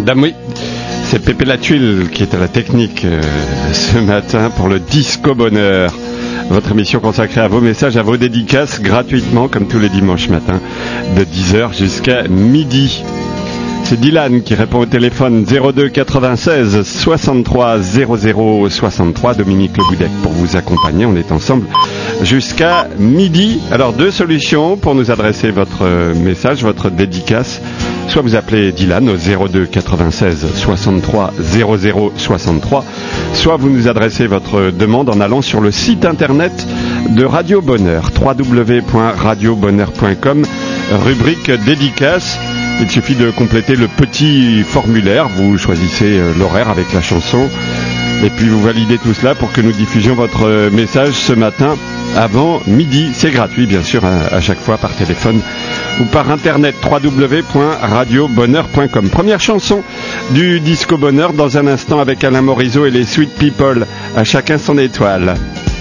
Dame, oui. C'est Pépé la Tuile qui est à la technique ce matin pour le Disco Bonheur. Votre émission consacrée à vos messages, à vos dédicaces, gratuitement, comme tous les dimanches matins, de 10h jusqu'à midi. C'est Dylan qui répond au téléphone 02 96 63 00 63. Dominique Le Boudec pour vous accompagner. On est ensemble jusqu'à midi. Alors, deux solutions pour nous adresser votre message, votre dédicace. Soit vous appelez Dylan au 02 96 63 00 63, soit vous nous adressez votre demande en allant sur le site internet de Radio Bonheur, www.radiobonheur.com, rubrique dédicace. Il suffit de compléter le petit formulaire, vous choisissez l'horaire avec la chanson, et puis vous validez tout cela pour que nous diffusions votre message ce matin avant midi. C'est gratuit, bien sûr, à chaque fois par téléphone ou par internet, www.radiobonheur.com. Première chanson du Disco Bonheur dans un instant avec Alain Morisot et les Sweet People. À chacun son étoile.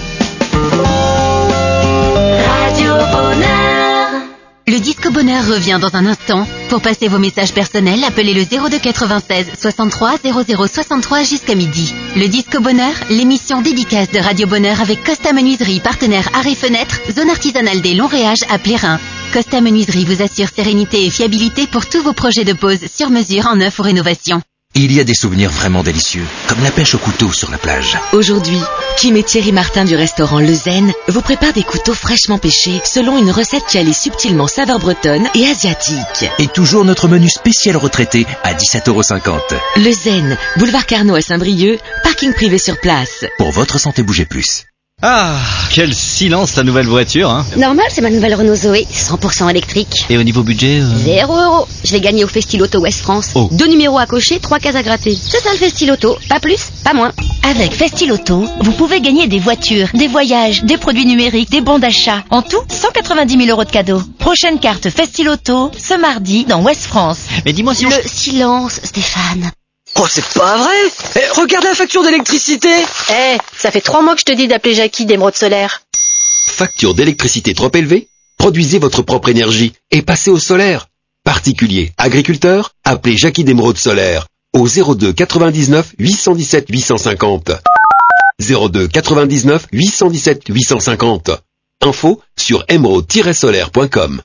Radio Bonheur. Le Disco Bonheur revient dans un instant. Pour passer vos messages personnels, appelez le 02 96 63 00 63 jusqu'à midi. Le Disco Bonheur, l'émission dédicace de Radio Bonheur avec Costa Menuiserie, partenaire Arrêt Fenêtre, zone artisanale des Longs Réages à Plérin. Costa Menuiserie vous assure sérénité et fiabilité pour tous vos projets de pose sur mesure en neuf ou rénovation. Il y a des souvenirs vraiment délicieux, comme la pêche au couteau sur la plage. Aujourd'hui, Kim et Thierry Martin du restaurant Le Zen vous préparent des couteaux fraîchement pêchés selon une recette qui allie subtilement saveur bretonne et asiatique. Et toujours notre menu spécial retraité à 17,50 €. Le Zen, boulevard Carnot à Saint-Brieuc, parking privé sur place. Pour votre santé, bougez plus. Ah, quel silence la nouvelle voiture, hein. Normal, c'est ma nouvelle Renault Zoé, 100% électrique. Et au niveau budget 0 €. Je l'ai gagné au Festiloto Ouest France. Oh. 2 numéros à cocher, 3 cases à gratter. C'est ça le Festiloto, pas plus, pas moins. Avec Festiloto, vous pouvez gagner des voitures, des voyages, des produits numériques, des bons d'achat. En tout, 190 000 € de cadeaux. Prochaine carte Festiloto, ce mardi dans Ouest France. Mais dis-moi si Le silence, Stéphane. Oh, c'est pas vrai! Regarde la facture d'électricité! Ça fait 3 mois que je te dis d'appeler Jackie d'Emeraude Solaire. Facture d'électricité trop élevée? Produisez votre propre énergie et passez au solaire. Particuliers, agriculteurs, appelez Jackie d'Emeraude Solaire au 02 99 817 850. 02 99 817 850. Info sur emeraude-solaire.com.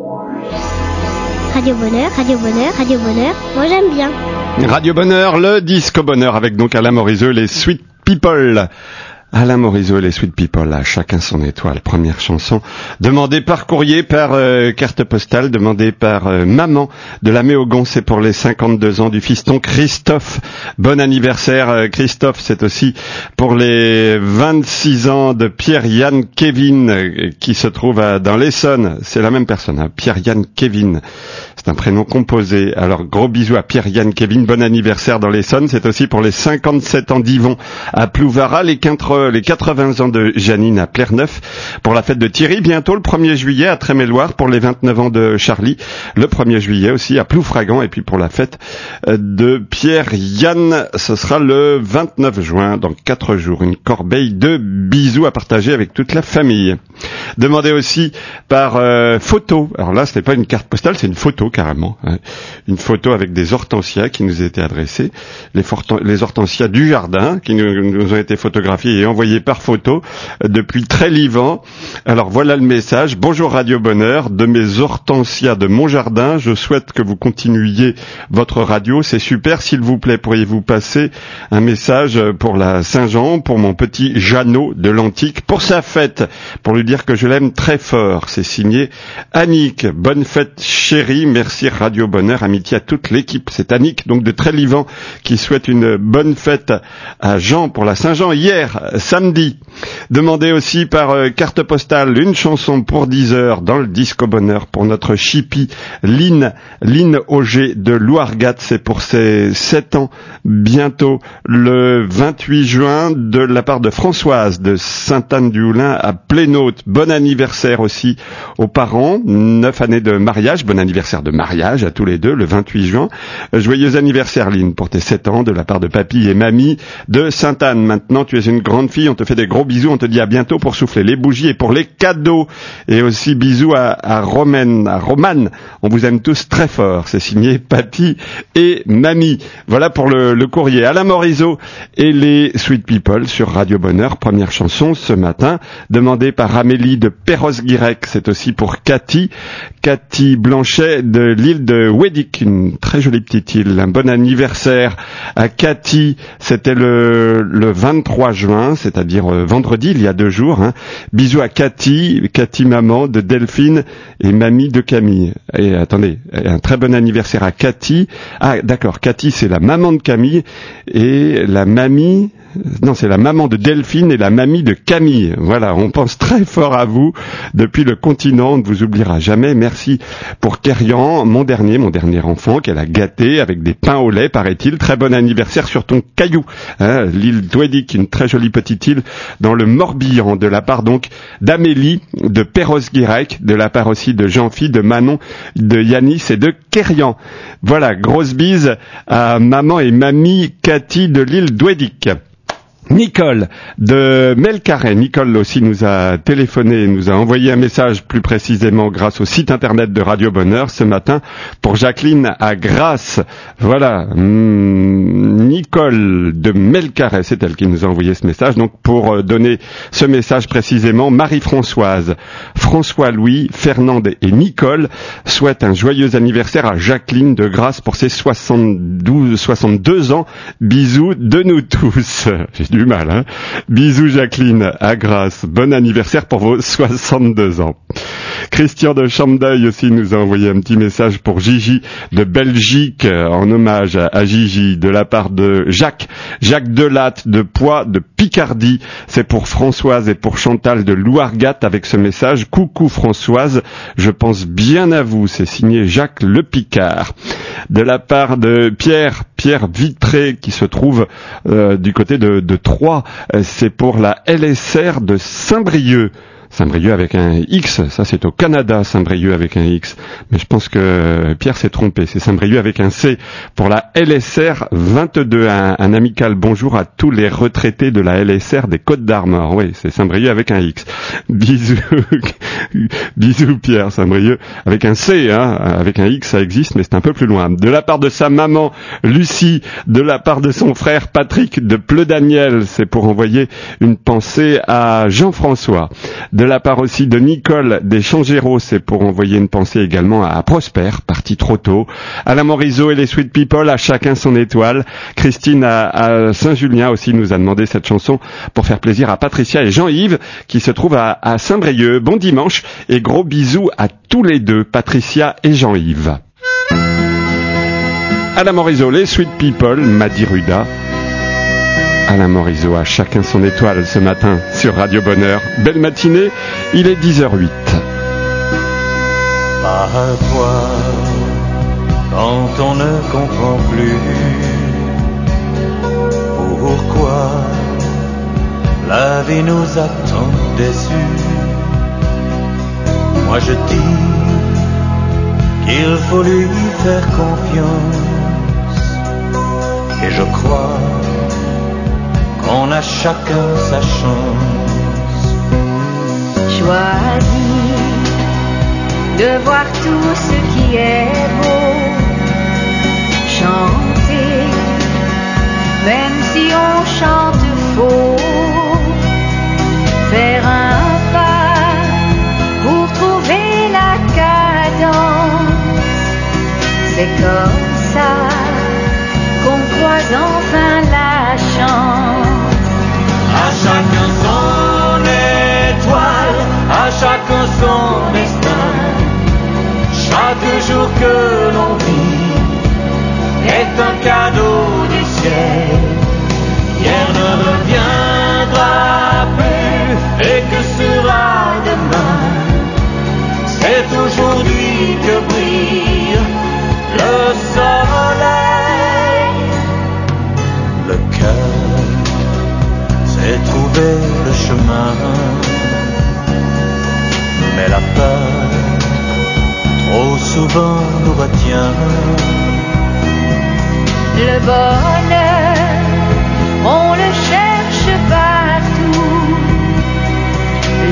Radio Bonheur, Radio Bonheur, Radio Bonheur, moi j'aime bien. Radio Bonheur, le Disco Bonheur avec donc Alain Morisot et les Sweet People. Alain Morisot et les Sweet People, à chacun son étoile. Première chanson demandée par courrier, par carte postale, demandée par maman de la Méogon. C'est pour les 52 ans du fiston Christophe. Bon anniversaire Christophe. C'est aussi pour les 26 ans de Pierre-Yann Kevin qui se trouve dans l'Essonne. C'est la même personne, hein, Pierre-Yann Kevin. C'est un prénom composé. Alors gros bisous à Pierre-Yann Kevin. Bon anniversaire dans l'Essonne. C'est aussi pour les 57 ans d'Yvon à Plouvara, les 80 ans de Janine à Plerneuf, pour la fête de Thierry, bientôt le 1er juillet à Tréméloire, pour les 29 ans de Charlie, le 1er juillet aussi à Ploufragan, et puis pour la fête de Pierre-Yann, ce sera le 29 juin, dans 4 jours, une corbeille de bisous à partager avec toute la famille. Demandé aussi par photo, alors là ce n'est pas une carte postale, c'est une photo carrément, hein. Une photo avec des hortensias qui nous étaient adressées, les hortensias du jardin qui nous ont été photographiées et envoyées par photo depuis Trélivan. Alors voilà le message. Bonjour Radio Bonheur, de mes hortensias de mon jardin, je souhaite que vous continuiez votre radio, c'est super, s'il vous plaît, pourriez-vous passer un message pour la Saint-Jean, pour mon petit Jeannot de l'Antique, pour sa fête, pour lui dire que je l'aime très fort. C'est signé Annick. Bonne fête chérie, merci Radio Bonheur, amitié à toute l'équipe. C'est Annick donc de Trélivan qui souhaite une bonne fête à Jean pour la Saint-Jean hier, samedi. Demandé aussi par carte postale une chanson pour 10 heures dans le Disco Bonheur pour notre chipie Lynn Auger de Louargat. C'est pour ses 7 ans bientôt le 28 juin de la part de Françoise de Sainte-Anne-du-Houlin à Plénaud. Bon anniversaire aussi aux parents, 9 années de mariage, bon anniversaire de mariage à tous les deux le 28 juin. Joyeux anniversaire Lynn pour tes 7 ans de la part de papy et mamie de Sainte-Anne. Maintenant tu es une grande fille, on te fait des gros bisous, on te dit à bientôt pour souffler les bougies et pour les cadeaux. Et aussi bisous à Romane. On vous aime tous très fort. C'est signé Papi et Mamie. Voilà pour le courrier. Alain Morisot et les Sweet People sur Radio Bonheur. Première chanson ce matin, demandée par Amélie de Perros-Guirec. C'est aussi pour Cathy Blanchet de l'île de Wedic, une très jolie petite île. Un bon anniversaire à Cathy. C'était le 23 juin, c'est-à-dire vendredi, il y a 2 jours. Bisous à Cathy maman de Delphine et mamie de Camille. Et attendez, un très bon anniversaire à Cathy. Ah d'accord, Cathy c'est la maman de Camille et la mamie... Non, c'est la maman de Delphine et la mamie de Camille. Voilà, on pense très fort à vous depuis le continent, on ne vous oubliera jamais. Merci pour Kérian, mon dernier enfant qu'elle a gâté avec des pains au lait, paraît-il. Très bon anniversaire sur ton caillou, l'île d'Ouedic, une très jolie petite île dans le Morbihan, de la part donc d'Amélie de Perros-Guirec, de la part aussi de Jean-Phi, de Manon, de Yanis et de Kérian. Voilà, grosse bise à maman et mamie Cathy de l'île d'Ouedic. Nicole de Melcarré. Nicole aussi nous a téléphoné, nous a envoyé un message plus précisément grâce au site internet de Radio Bonheur ce matin pour Jacqueline à Grasse. Voilà, Nicole de Melcarré, c'est elle qui nous a envoyé ce message. Donc pour donner ce message précisément, Marie-Françoise, François-Louis, Fernande et Nicole souhaitent un joyeux anniversaire à Jacqueline de Grasse pour ses 62 ans. Bisous de nous tous. J'ai du mal, Bisous Jacqueline à Grasse. Bon anniversaire pour vos 62 ans. Christian de Chambdeuil aussi nous a envoyé un petit message pour Gigi de Belgique, en hommage à Gigi, de la part de Jacques Delatte de Poix de Picardie. C'est pour Françoise et pour Chantal de Louargat avec ce message. Coucou Françoise, je pense bien à vous. C'est signé Jacques Le Picard. De la part de Pierre Vitré qui se trouve du côté de Troyes. C'est pour la LSR de Saint-Brieuc. Saint-Brieuc avec un X, ça c'est au Canada, Saint-Brieuc avec un X. Mais je pense que Pierre s'est trompé, c'est Saint-Brieuc avec un C. Pour la LSR 22, un amical bonjour à tous les retraités de la LSR des Côtes-d'Armor. Oui, c'est Saint-Brieuc avec un X. Bisous Pierre, Saint-Brieuc avec un C, avec un X ça existe, mais c'est un peu plus loin. De la part de sa maman Lucie, de la part de son frère Patrick de Pleu-Daniel, c'est pour envoyer une pensée à Jean-François. De la part aussi de Nicole des Changéros, c'est pour envoyer une pensée également à Prosper, parti trop tôt. Alain Morisot et les Sweet People, à chacun son étoile. Christine à Saint-Julien aussi nous a demandé cette chanson pour faire plaisir à Patricia et Jean-Yves qui se trouvent à Saint-Brieuc. Bon dimanche et gros bisous à tous les deux, Patricia et Jean-Yves. Alain Morisot, les Sweet People, Madi Ruda. Alain Morisot, à chacun son étoile ce matin sur Radio Bonheur. Belle matinée, il est 10h08. Parfois, quand on ne comprend plus pourquoi la vie nous a tant déçus, moi je dis qu'il faut lui faire confiance, et je crois qu'on a chacun sa chance. Choisis de voir tout ce qui est beau, chanter, même si on chante faux, faire un pas pour trouver la cadence. C'est comme ça qu'on croise enfin la chance. À chacun son étoile, à chacun son destin. Chaque jour que l'on vit est un cadeau du ciel. Hier ne reviendra plus, et que sera demain? C'est aujourd'hui que brille le soleil. Le cœur sait trouver le chemin, mais la peur trop souvent nous retient. Le bonheur, on le cherche partout,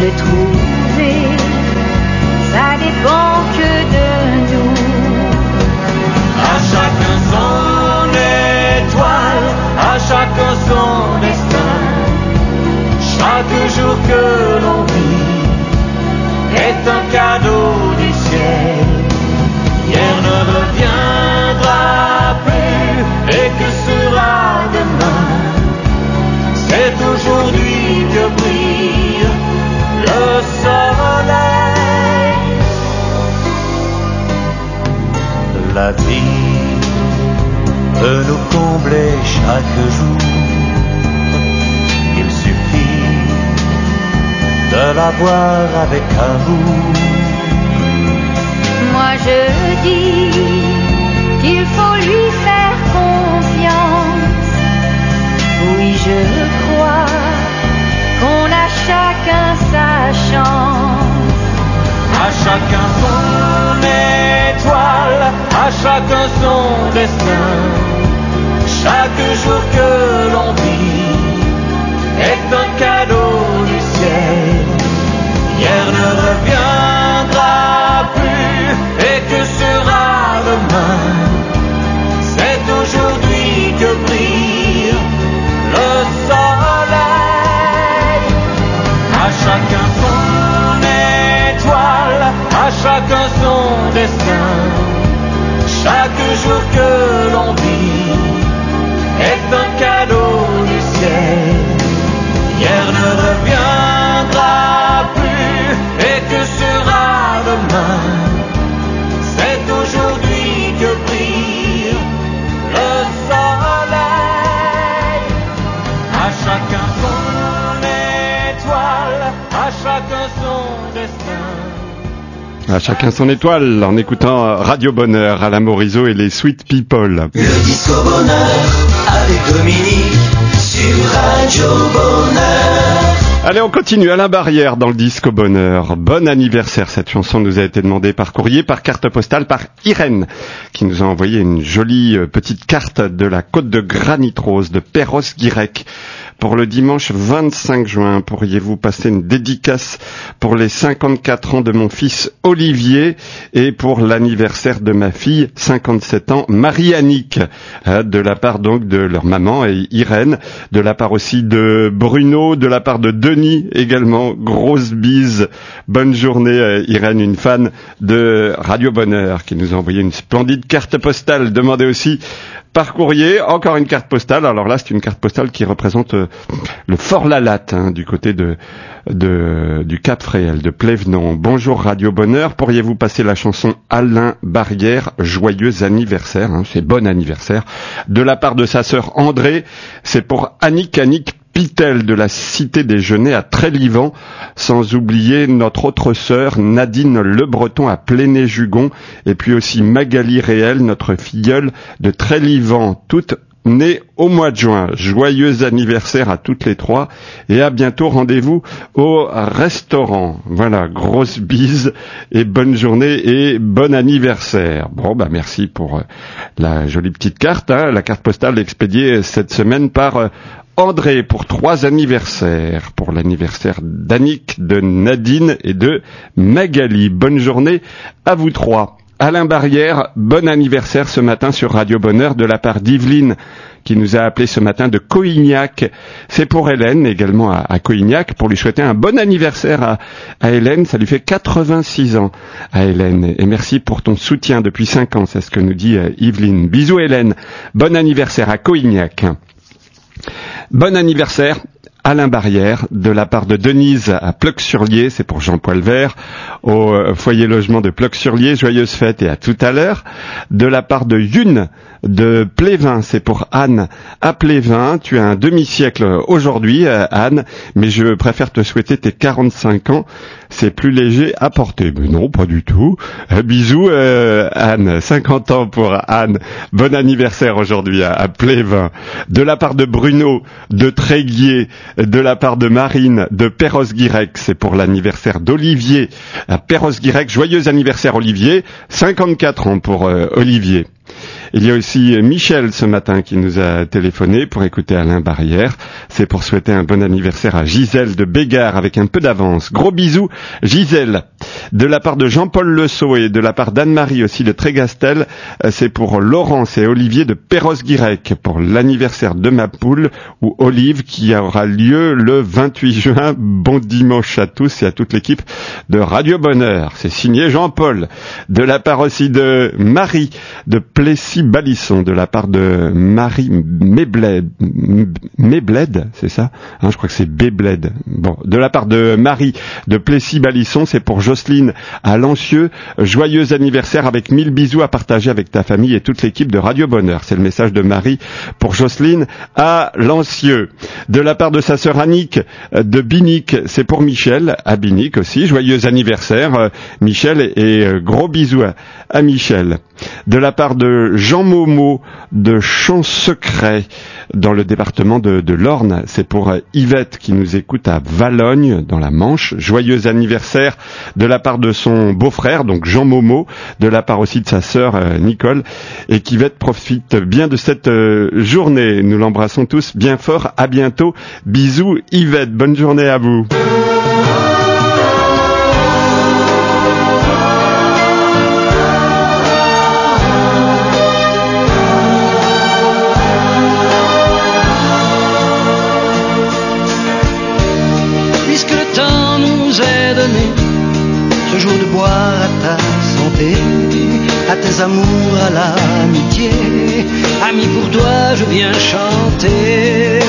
se trouver, ça dépend que de nous. À chacun son étoile, à chacun son destin. Chaque jour que l'on vit est un cadeau du ciel. Hier ne reviendra plus, et que sera demain? C'est aujourd'hui que brille le soleil. La vie peut nous combler chaque jour. Il suffit de la voir avec amour. Moi je dis qu'il faut lui faire confiance. Oui, je crois qu'on a chacun sa chance. À chacun son étoile, à chacun son destin. Chaque jour que l'on vit est un cadeau du ciel. Hier ne reviendra plus, et que sera demain? C'est aujourd'hui que brille le soleil. À chacun son étoile, à chacun son destin. Chaque jour que l'on vit est un cadeau du ciel. Hier ne reviendra plus, et que sera demain? C'est aujourd'hui que brille le soleil. À chacun son étoile, à chacun son destin. À chacun son étoile, en écoutant Radio Bonheur, Alain Morisot et les Sweet People. Le Disco Bonheur avec Dominique sur Radio Bonheur. Allez, on continue. Alain Barrière dans le Disco Bonheur. Bon anniversaire. Cette chanson nous a été demandée par courrier, par carte postale, par Irène, qui nous a envoyé une jolie petite carte de la côte de Granit Rose de Perros-Guirec. Pour le dimanche 25 juin, pourriez-vous passer une dédicace pour les 54 ans de mon fils Olivier et pour l'anniversaire de ma fille, 57 ans, Marie-Annick, de la part donc de leur maman et Irène, de la part aussi de Bruno, de la part de Denis également. Grosse bise. Bonne journée Irène, une fan de Radio Bonheur qui nous a envoyé une splendide carte postale. Demandez aussi par courrier, encore une carte postale. Alors là, c'est une carte postale qui représente le Fort Lalatte, du côté du Cap Fréhel, de Plévenon. Bonjour Radio Bonheur, pourriez-vous passer la chanson Alain Barrière, joyeux anniversaire, c'est bon anniversaire, de la part de sa sœur André, c'est pour Annick Pitel de la Cité des Genêts à Trélivan, sans oublier notre autre sœur Nadine Le Breton à Pléné-Jugon, et puis aussi Magali Réel, notre filleule de Trélivan, toutes nées au mois de juin. Joyeux anniversaire à toutes les trois, et à bientôt, rendez-vous au restaurant. Voilà, grosse bise, et bonne journée, et bon anniversaire. Bon, merci pour la jolie petite carte, la carte postale expédiée cette semaine par André pour 3 anniversaires, pour l'anniversaire d'Annick, de Nadine et de Magali. Bonne journée à vous trois. Alain Barrière, bon anniversaire ce matin sur Radio Bonheur de la part d'Yveline qui nous a appelé ce matin de Coignac. C'est pour Hélène également à Coignac pour lui souhaiter un bon anniversaire à Hélène. Ça lui fait 86 ans à Hélène. Et merci pour ton soutien depuis 5 ans, c'est ce que nous dit Yveline. Bisous Hélène, bon anniversaire à Coignac. Bon anniversaire Alain Barrière de la part de Denise à Pleuc-sur-Lier, c'est pour Jean-Paul Vert, au foyer logement de Pleuc-sur-Lier, joyeuse fête et à tout à l'heure. De la part de Yune de Plévin, c'est pour Anne à Plévin. Tu as un demi-siècle aujourd'hui Anne, mais je préfère te souhaiter tes 45 ans, c'est plus léger à porter. Mais non, pas du tout. Bisous Anne, 50 ans pour Anne. Bon anniversaire aujourd'hui à Plévin. De la part de Bruno de Tréguier, de la part de Marine de Perros-Guirec, c'est pour l'anniversaire d'Olivier à Perros-Guirec. Joyeux anniversaire Olivier, 54 ans pour Olivier. Il y a aussi Michel ce matin qui nous a téléphoné pour écouter Alain Barrière. C'est pour souhaiter un bon anniversaire à Gisèle de Bégard avec un peu d'avance. Gros bisous Gisèle. De la part de Jean-Paul Leceau et de la part d'Anne-Marie aussi de Trégastel, c'est pour Laurence et Olivier de Perros-Guirec pour l'anniversaire de ma poule ou Olive qui aura lieu le 28 juin. Bon dimanche à tous et à toute l'équipe de Radio Bonheur. C'est signé Jean-Paul. De la part aussi de Marie de Plessis-Balisson, de la part de Marie Mébled, c'est ça je crois que c'est Bébled. Bon, de la part de Marie de Plessis-Balisson, c'est pour Jocelyne à Lancieux. Joyeux anniversaire avec 1000 bisous à partager avec ta famille et toute l'équipe de Radio Bonheur. C'est le message de Marie pour Jocelyne à Lancieux. De la part de sa sœur Annick de Binic, c'est pour Michel à Binic aussi. Joyeux anniversaire Michel et gros bisous à Michel. De la part de Jean Momo de Champ-Secret dans le département de l'Orne, c'est pour Yvette qui nous écoute à Valognes dans la Manche. Joyeux anniversaire de la part de son beau-frère, donc Jean Momo, de la part aussi de sa sœur Nicole, et qu'Yvette profite bien de cette journée. Nous l'embrassons tous bien fort. À bientôt. Bisous Yvette. Bonne journée à vous. Ce jour de boire à ta santé, à tes amours, à l'amitié, ami pour toi je viens chanter.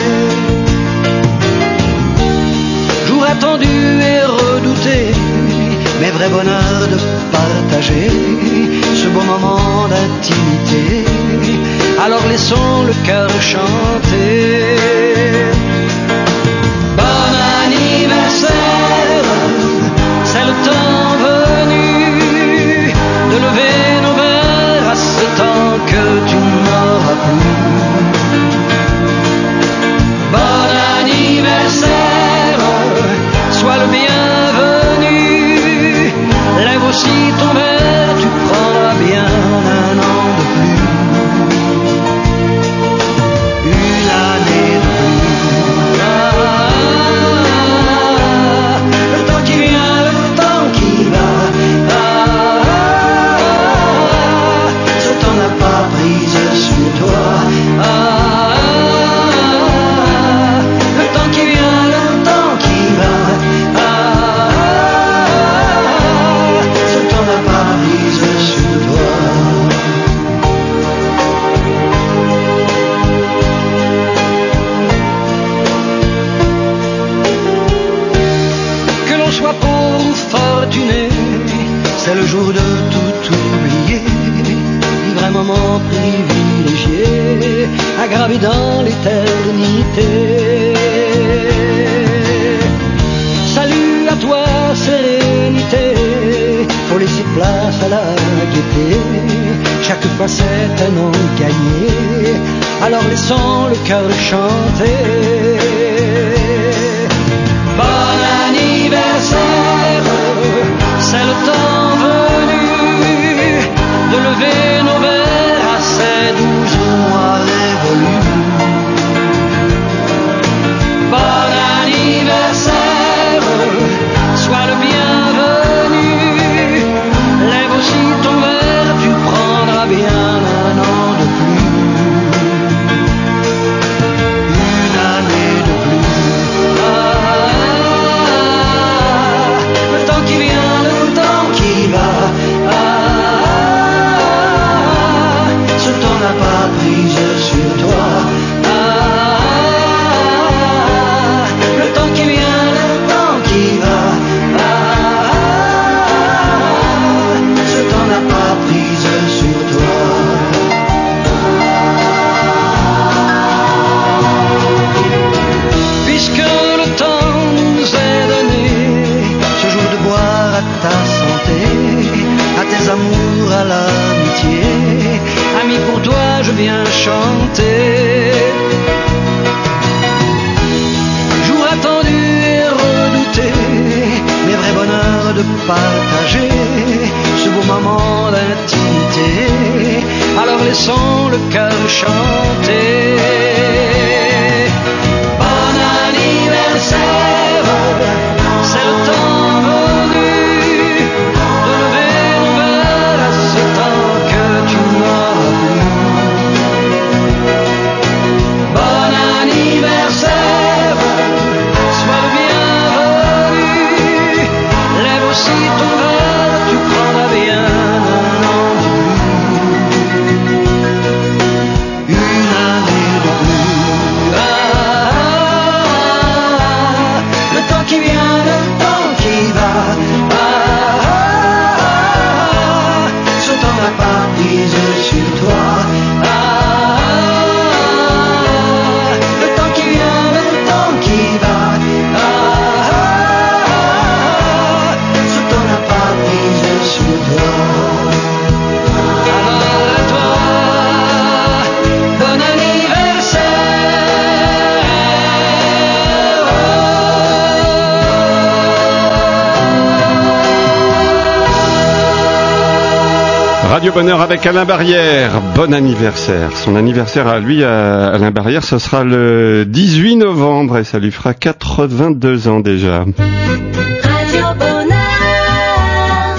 Jour attendu et redouté, mais vrai bonheur de partager ce beau moment d'intimité. Alors laissons le cœur chanter. Bon anniversaire, c'est le temps venu de lever nos verres à ce temps que tu n'auras plus. Bon anniversaire, sois le bienvenu. Lève aussi ton verre, tu prendras bien un an de plus. Une année de plus. Le temps qui vient, le temps qui va. Ce temps n'a pas prise sur toi. Le temps qui vient, le temps qui va. Ce temps n'a pas prise sur toi. Que l'on soit pauvre ou fortuné, c'est le jour de tout oublier. Vivre un moment privilégié, aggravé dans l'éternité. Salut à toi, sérénité, faut laisser place à la gaieté. Chaque fois c'est un an gagné, alors laissons le cœur chanter. Bon anniversaire, c'est le temps venu de lever nos verres à ces 12 mois révolus. Bon anniversaire, sois le bienvenu. Lève aussi ton verre, tu prendras bien un an de plus. Une année de plus. Le temps qui vient, le temps qui va. Ce temps n'a pas prise sur toi. Le temps qui vient, le temps qui va. Ce temps n'a pas prise sur toi. Puisque le temps nous est donné, ce jour de boire à ta santé, à tes amours, à l'amitié, ami pour toi je viens chanter. Jour attendu et redouté, mais vrai bonheur de partager ce beau moment d'intimité. Alors laissons le cœur chanter. Bon anniversaire, c'est le temps venu de lever une verre à ce temps que tu m'as plu. Bon anniversaire, sois le bienvenu, lève aussi ton verre, tu prendras bien un an de plus, une année de plus. Le temps qui vient, le temps qui va, ce temps n'a pas prise sur toi. Le temps qui vient, le temps qui va, ce temps n'a pas prise sur toi. Alors à toi, bon Radio Bonheur avec Alain Barrière. Bon anniversaire. Son anniversaire à lui, à Alain Barrière, ce sera le 18 novembre et ça lui fera 82 ans déjà. Radio Bonheur.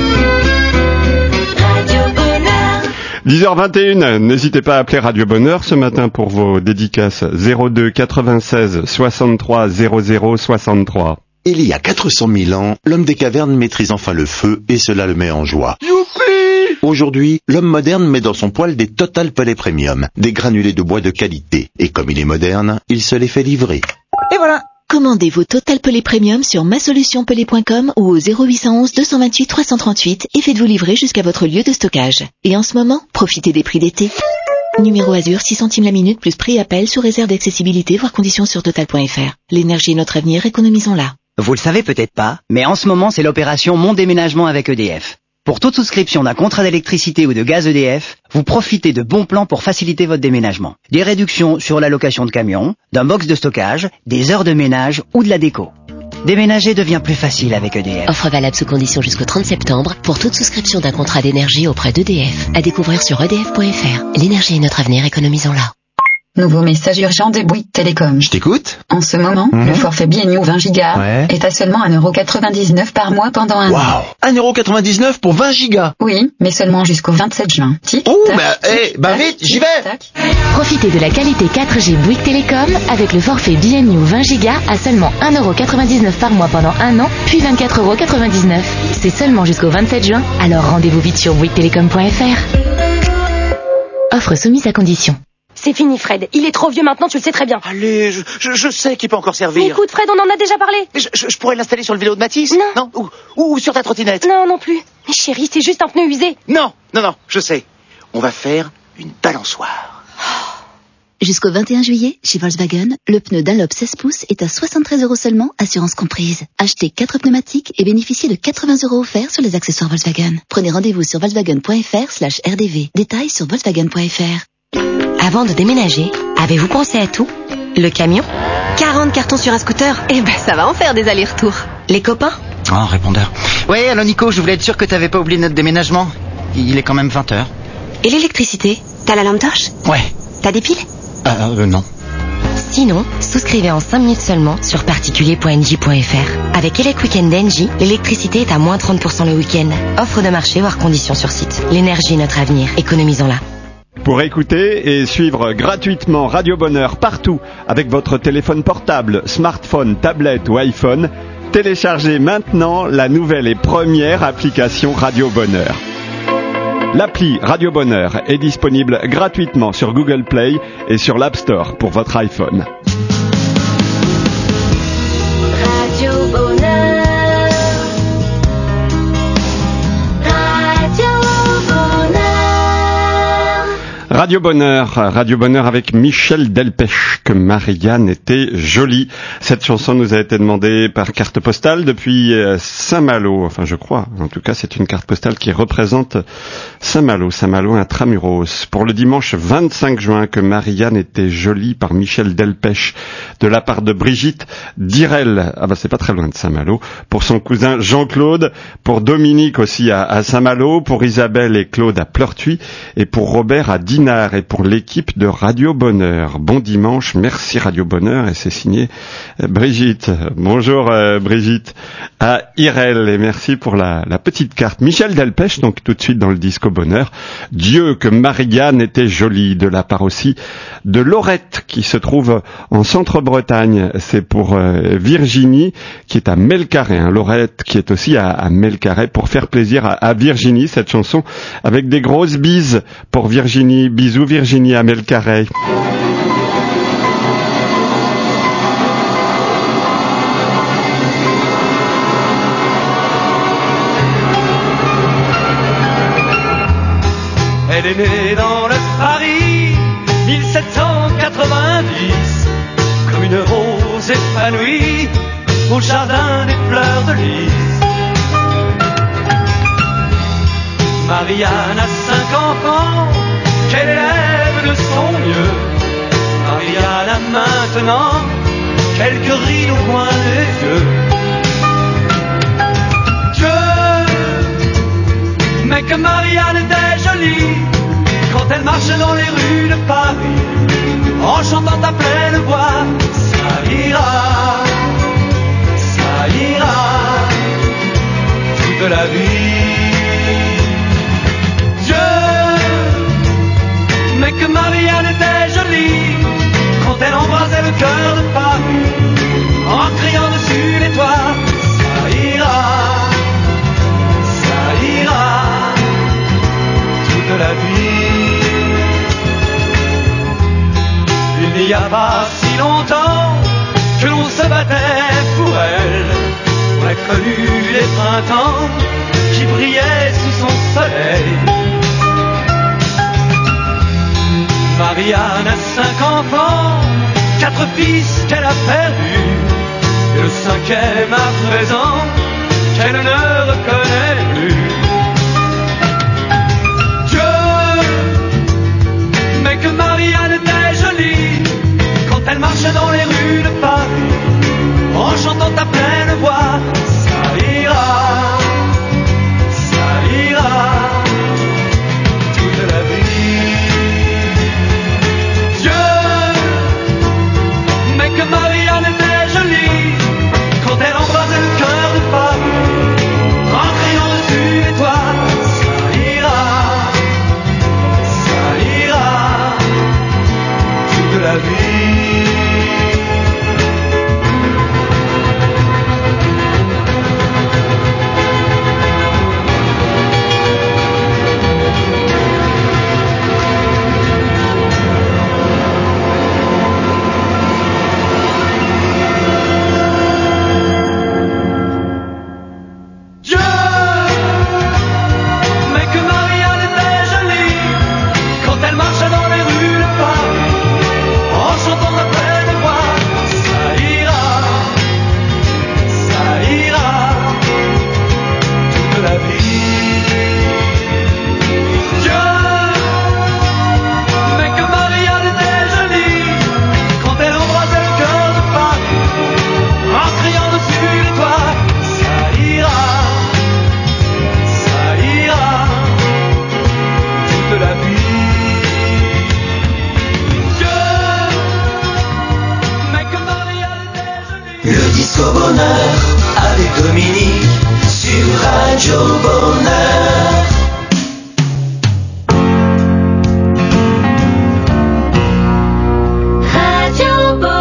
Radio Bonheur. 10h21, n'hésitez pas à appeler Radio Bonheur ce matin pour vos dédicaces 02 96 63 00 63. Il y a 400 000 ans, l'homme des cavernes maîtrise enfin le feu et cela le met en joie. Youpi! Aujourd'hui, l'homme moderne met dans son poêle des Total Pellet Premium, des granulés de bois de qualité. Et comme il est moderne, il se les fait livrer. Et voilà! Commandez vos Total Pellet Premium sur masolutionpellet.com ou au 0811 228 338 et faites-vous livrer jusqu'à votre lieu de stockage. Et en ce moment, profitez des prix d'été. Numéro Azur, 6 centimes la minute plus prix appel sous réserve d'accessibilité, voire conditions sur total.fr. L'énergie est notre avenir, économisons-la. Vous le savez peut-être pas, mais en ce moment c'est l'opération Mon déménagement avec EDF. Pour toute souscription d'un contrat d'électricité ou de gaz EDF, vous profitez de bons plans pour faciliter votre déménagement. Des réductions sur la location de camions, d'un box de stockage, des heures de ménage ou de la déco. Déménager devient plus facile avec EDF. Offre valable sous condition jusqu'au 30 septembre pour toute souscription d'un contrat d'énergie auprès d'EDF. À découvrir sur edf.fr. L'énergie est notre avenir, économisons-la. Nouveau message urgent de Bouygues Télécom. Je t'écoute. En ce moment, le forfait BNU 20 gigas est à seulement 1,99€ par mois pendant un an. 1,99€ pour 20 gigas. Oui, mais seulement jusqu'au 27 juin. Tic, bah vite, j'y vais. Profitez de la qualité 4G Bouygues Télécom avec le forfait BNU 20 gigas à seulement 1,99€ par mois pendant un an, puis 24,99€. C'est seulement jusqu'au 27 juin, alors rendez-vous vite sur bouyguestelecom.fr. Offre soumise à condition. C'est fini, Fred. Il est trop vieux maintenant, tu le sais très bien. Allez, je sais qu'il peut encore servir. Mais écoute, Fred, on en a déjà parlé. Je pourrais l'installer sur le vélo de Mathis. Non. Ou sur ta trottinette. Non plus. Mais chérie, c'est juste un pneu usé. Non, je sais. On va faire une balançoire. Jusqu'au 21 juillet, chez Volkswagen, le pneu Dunlop 16 pouces est à 73€ seulement, assurance comprise. Achetez 4 pneumatiques et bénéficiez de 80€ offerts sur les accessoires Volkswagen. Prenez rendez-vous sur volkswagen.fr/rdv. Détails sur volkswagen.fr. Avant de déménager, avez-vous pensé à tout? Le camion? 40 cartons sur un scooter? Eh ben, ça va en faire des allers-retours. Les copains? Oh, répondeur. Ouais, allô Nico, je voulais être sûr que t'avais pas oublié notre déménagement. Il est quand même 20h. Et l'électricité? T'as la lampe torche? Ouais. T'as des piles? Non. Sinon, souscrivez en 5 minutes seulement sur particulier.nj.fr. Avec Elec Weekend d'Engie, l'électricité est à moins 30% le week-end. Offre de marché, voire conditions sur site. L'énergie est notre avenir, économisons-la. Pour écouter et suivre gratuitement Radio Bonheur partout avec votre téléphone portable, smartphone, tablette ou iPhone, téléchargez maintenant la nouvelle et première application Radio Bonheur. L'appli Radio Bonheur est disponible gratuitement sur Google Play et sur l'App Store pour votre iPhone. Radio Bonheur. Radio Bonheur avec Michel Delpech, que Marianne était jolie. Cette chanson nous a été demandée par carte postale depuis Saint-Malo, enfin je crois. En tout cas, c'est une carte postale qui représente Saint-Malo intramuros. Pour le dimanche 25 juin, que Marianne était jolie par Michel Delpech, de la part de Brigitte Direl. Ah bah c'est pas très loin de Saint-Malo. Pour son cousin Jean-Claude, pour Dominique aussi à Saint-Malo, pour Isabelle et Claude à Pleurtuis, et pour Robert à Dinard. Gare et pour l'équipe de Radio Bonheur. Bon dimanche, merci Radio Bonheur et c'est signé Brigitte. Bonjour Brigitte. À Irel et merci pour la petite carte. Michel Delpech, donc tout de suite dans le Disco Bonheur. Dieu que Marianne était jolie, de la part aussi de Laurette qui se trouve en Centre-Bretagne. C'est pour Virginie qui est à Melcarré, hein. Laurette qui est aussi à Melcarré pour faire plaisir à Virginie, cette chanson avec des grosses bises pour Virginie. Bisous Virginie à Melcarré. Elle est née dans le Paris 1790, comme une rose épanouie au jardin des fleurs de lys. Marianne a 5 enfants qu'elle élève de son mieux. Marianne a maintenant quelques rides au coin des yeux. Dieu, mais que Marianne était jolie quand elle marche dans les rues de Paris, en chantant à pleine voix. Ça ira toute la vie. Dieu, mais que Marianne était jolie quand elle embrasait le cœur de Paris, en criant dessus les toits. Ça ira toute la vie. Il n'y a pas si longtemps que l'on se battait pour elle. On a connu les printemps qui brillaient sous son soleil. Marianne a 5 enfants, 4 fils qu'elle a perdus, et le 5e à présent qu'elle ne reconnaît plus. Dieu, mais que Marianne était jolie quand elle marchait dans les rues de Paris, en chantant à pleine voix. Ça ira toute la vie. Dieu, mais que Marianne était jolie quand elle embrasait le cœur de Paris, en criant dessus les toits. Ça ira toute la vie. Disco Bonheur avec Dominique sur Radio Bonheur. Radio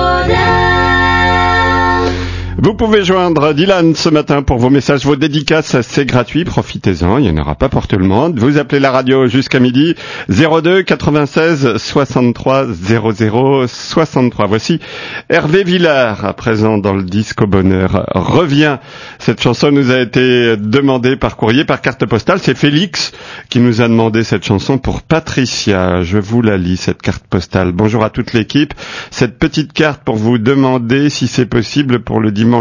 Bonheur. Vous pouvez joindre Dylan ce matin pour vos messages, vos dédicaces, c'est gratuit, profitez-en, il n'y en aura pas pour tout le monde. Vous appelez la radio jusqu'à midi, 02 96 63 00 63. Voici Hervé Villard, à présent dans le Disco Bonheur. Revient. Cette chanson nous a été demandée par courrier, par carte postale. C'est Félix qui nous a demandé cette chanson pour Patricia. Je vous la lis, cette carte postale. Bonjour à toute l'équipe. Cette petite carte pour vous demander si c'est possible pour le dimanche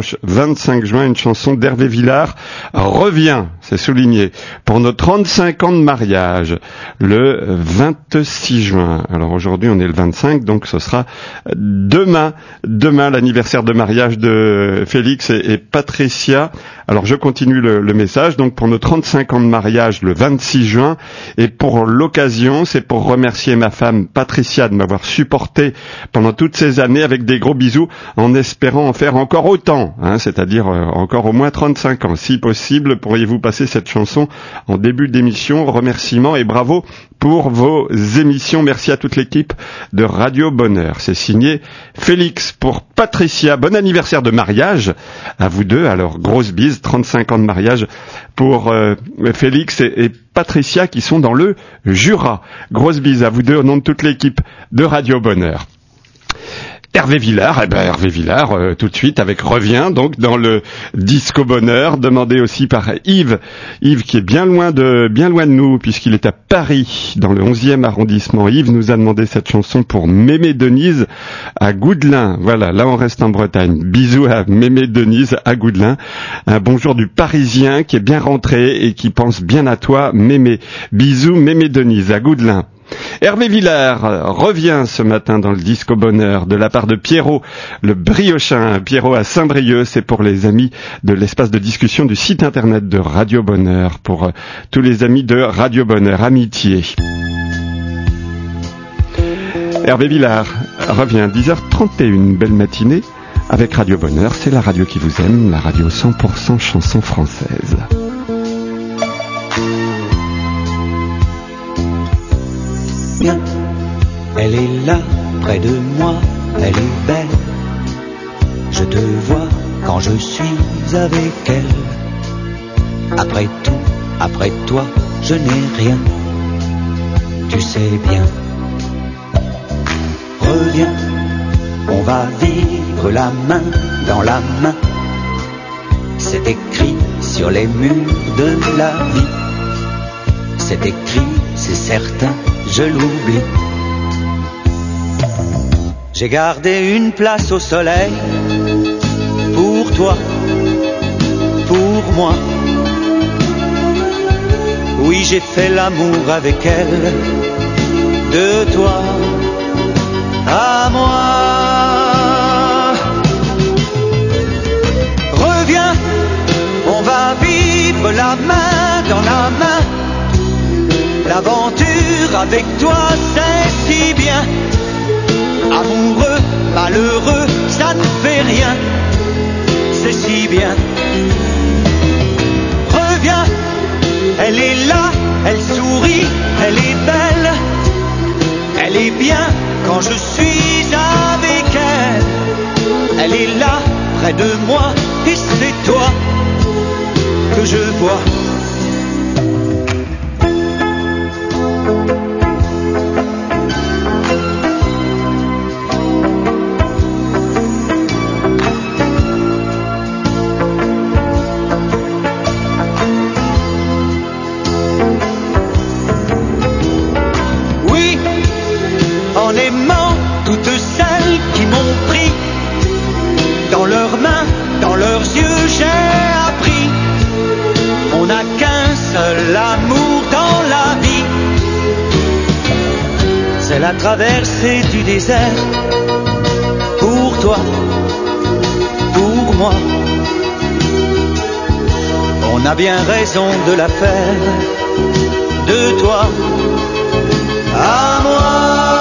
dimanche 25 juin, une chanson d'Hervé Villard revient, c'est souligné, pour nos 35 ans de mariage, le 26 juin. Alors aujourd'hui on est le 25, donc ce sera demain l'anniversaire de mariage de Félix et Patricia. Alors je continue le message, donc pour nos 35 ans de mariage le 26 juin, et pour l'occasion, c'est pour remercier ma femme Patricia de m'avoir supporté pendant toutes ces années avec des gros bisous, en espérant en faire encore autant, c'est-à-dire encore au moins 35 ans. Si possible, pourriez-vous passer cette chanson en début d'émission? Remerciements et bravo pour vos émissions. Merci à toute l'équipe de Radio Bonheur. C'est signé Félix pour Patricia. Bon anniversaire de mariage à vous deux. Alors, grosse bise, 35 ans de mariage pour Félix et Patricia qui sont dans le Jura. Grosse bise à vous deux au nom de toute l'équipe de Radio Bonheur. Hervé Villard, tout de suite avec Revient, donc dans le Disco Bonheur, demandé aussi par Yves qui est bien loin de nous, puisqu'il est à Paris, dans le 11e arrondissement. Yves nous a demandé cette chanson pour Mémé Denise à Goudelin. Voilà, là on reste en Bretagne. Bisous à Mémé Denise à Goudelin. Un bonjour du Parisien qui est bien rentré et qui pense bien à toi, Mémé. Bisous Mémé Denise à Goudelin. Hervé Villard revient ce matin dans le Disco Bonheur de la part de Pierrot, le Briochin. Pierrot à Saint-Brieuc, c'est pour les amis de l'espace de discussion du site internet de Radio Bonheur, pour tous les amis de Radio Bonheur, amitié. Hervé Villard revient 10h31, belle matinée avec Radio Bonheur, c'est la radio qui vous aime, la radio 100% chanson française. Elle est là, près de moi, elle est belle. Je te vois quand je suis avec elle. Après tout, après toi, je n'ai rien. Tu sais bien. Reviens, on va vivre la main dans la main. C'est écrit sur les murs de la vie. C'est écrit, c'est certain, je l'oublie. J'ai gardé une place au soleil pour toi, pour moi. Oui, j'ai fait l'amour avec elle, de toi à moi. Reviens, on va vivre la main dans la main. L'aventure avec toi, c'est si bien. Amoureux, malheureux, ça ne fait rien. C'est si bien. Reviens, elle est là, elle sourit, elle est belle. Elle est bien quand je suis avec elle. Elle est là, près de moi, et c'est toi que je vois. La traversée du désert, pour toi, pour moi. On a bien raison de la faire, de toi à moi.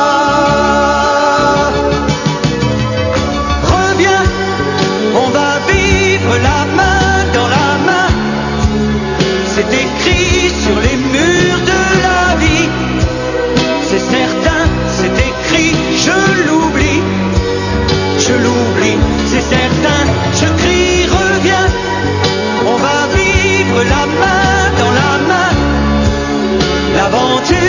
Reviens, on va vivre la main dans la main. C'est écrit sur les murs de la vie. C'est certain, c'est écrit, je l'oublie, c'est certain, je crie, reviens, on va vivre la main dans la main, l'aventure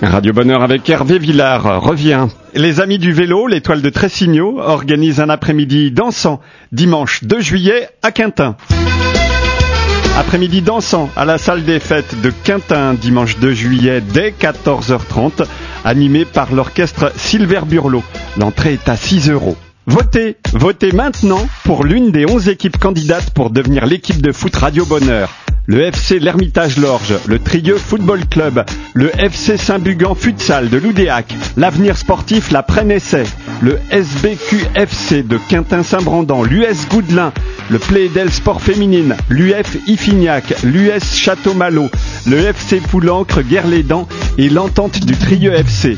Radio Bonheur avec Hervé Villard revient. Les amis du vélo, l'étoile de Tressigno, organisent un après-midi dansant dimanche 2 juillet à Quintin. Après-midi dansant à la salle des fêtes de Quintin, dimanche 2 juillet dès 14h30, animé par l'orchestre Silver Burlot. L'entrée est à 6 €. Votez maintenant pour l'une des 11 équipes candidates pour devenir l'équipe de foot Radio Bonheur. Le FC L'Hermitage-Lorges, le Trieux Football Club, le FC Saint-Bugan Futsal de l'Oudéac, l'Avenir Sportif La Prenne-Essai, le SBQFC de Quintin-Saint-Brandan, l'US Goudelin, le Plédel Sport Féminine, l'UF Iffignac, l'US Château-Malo, le FC Poulencre Guerre-les-Dents et l'Entente du Trieux FC.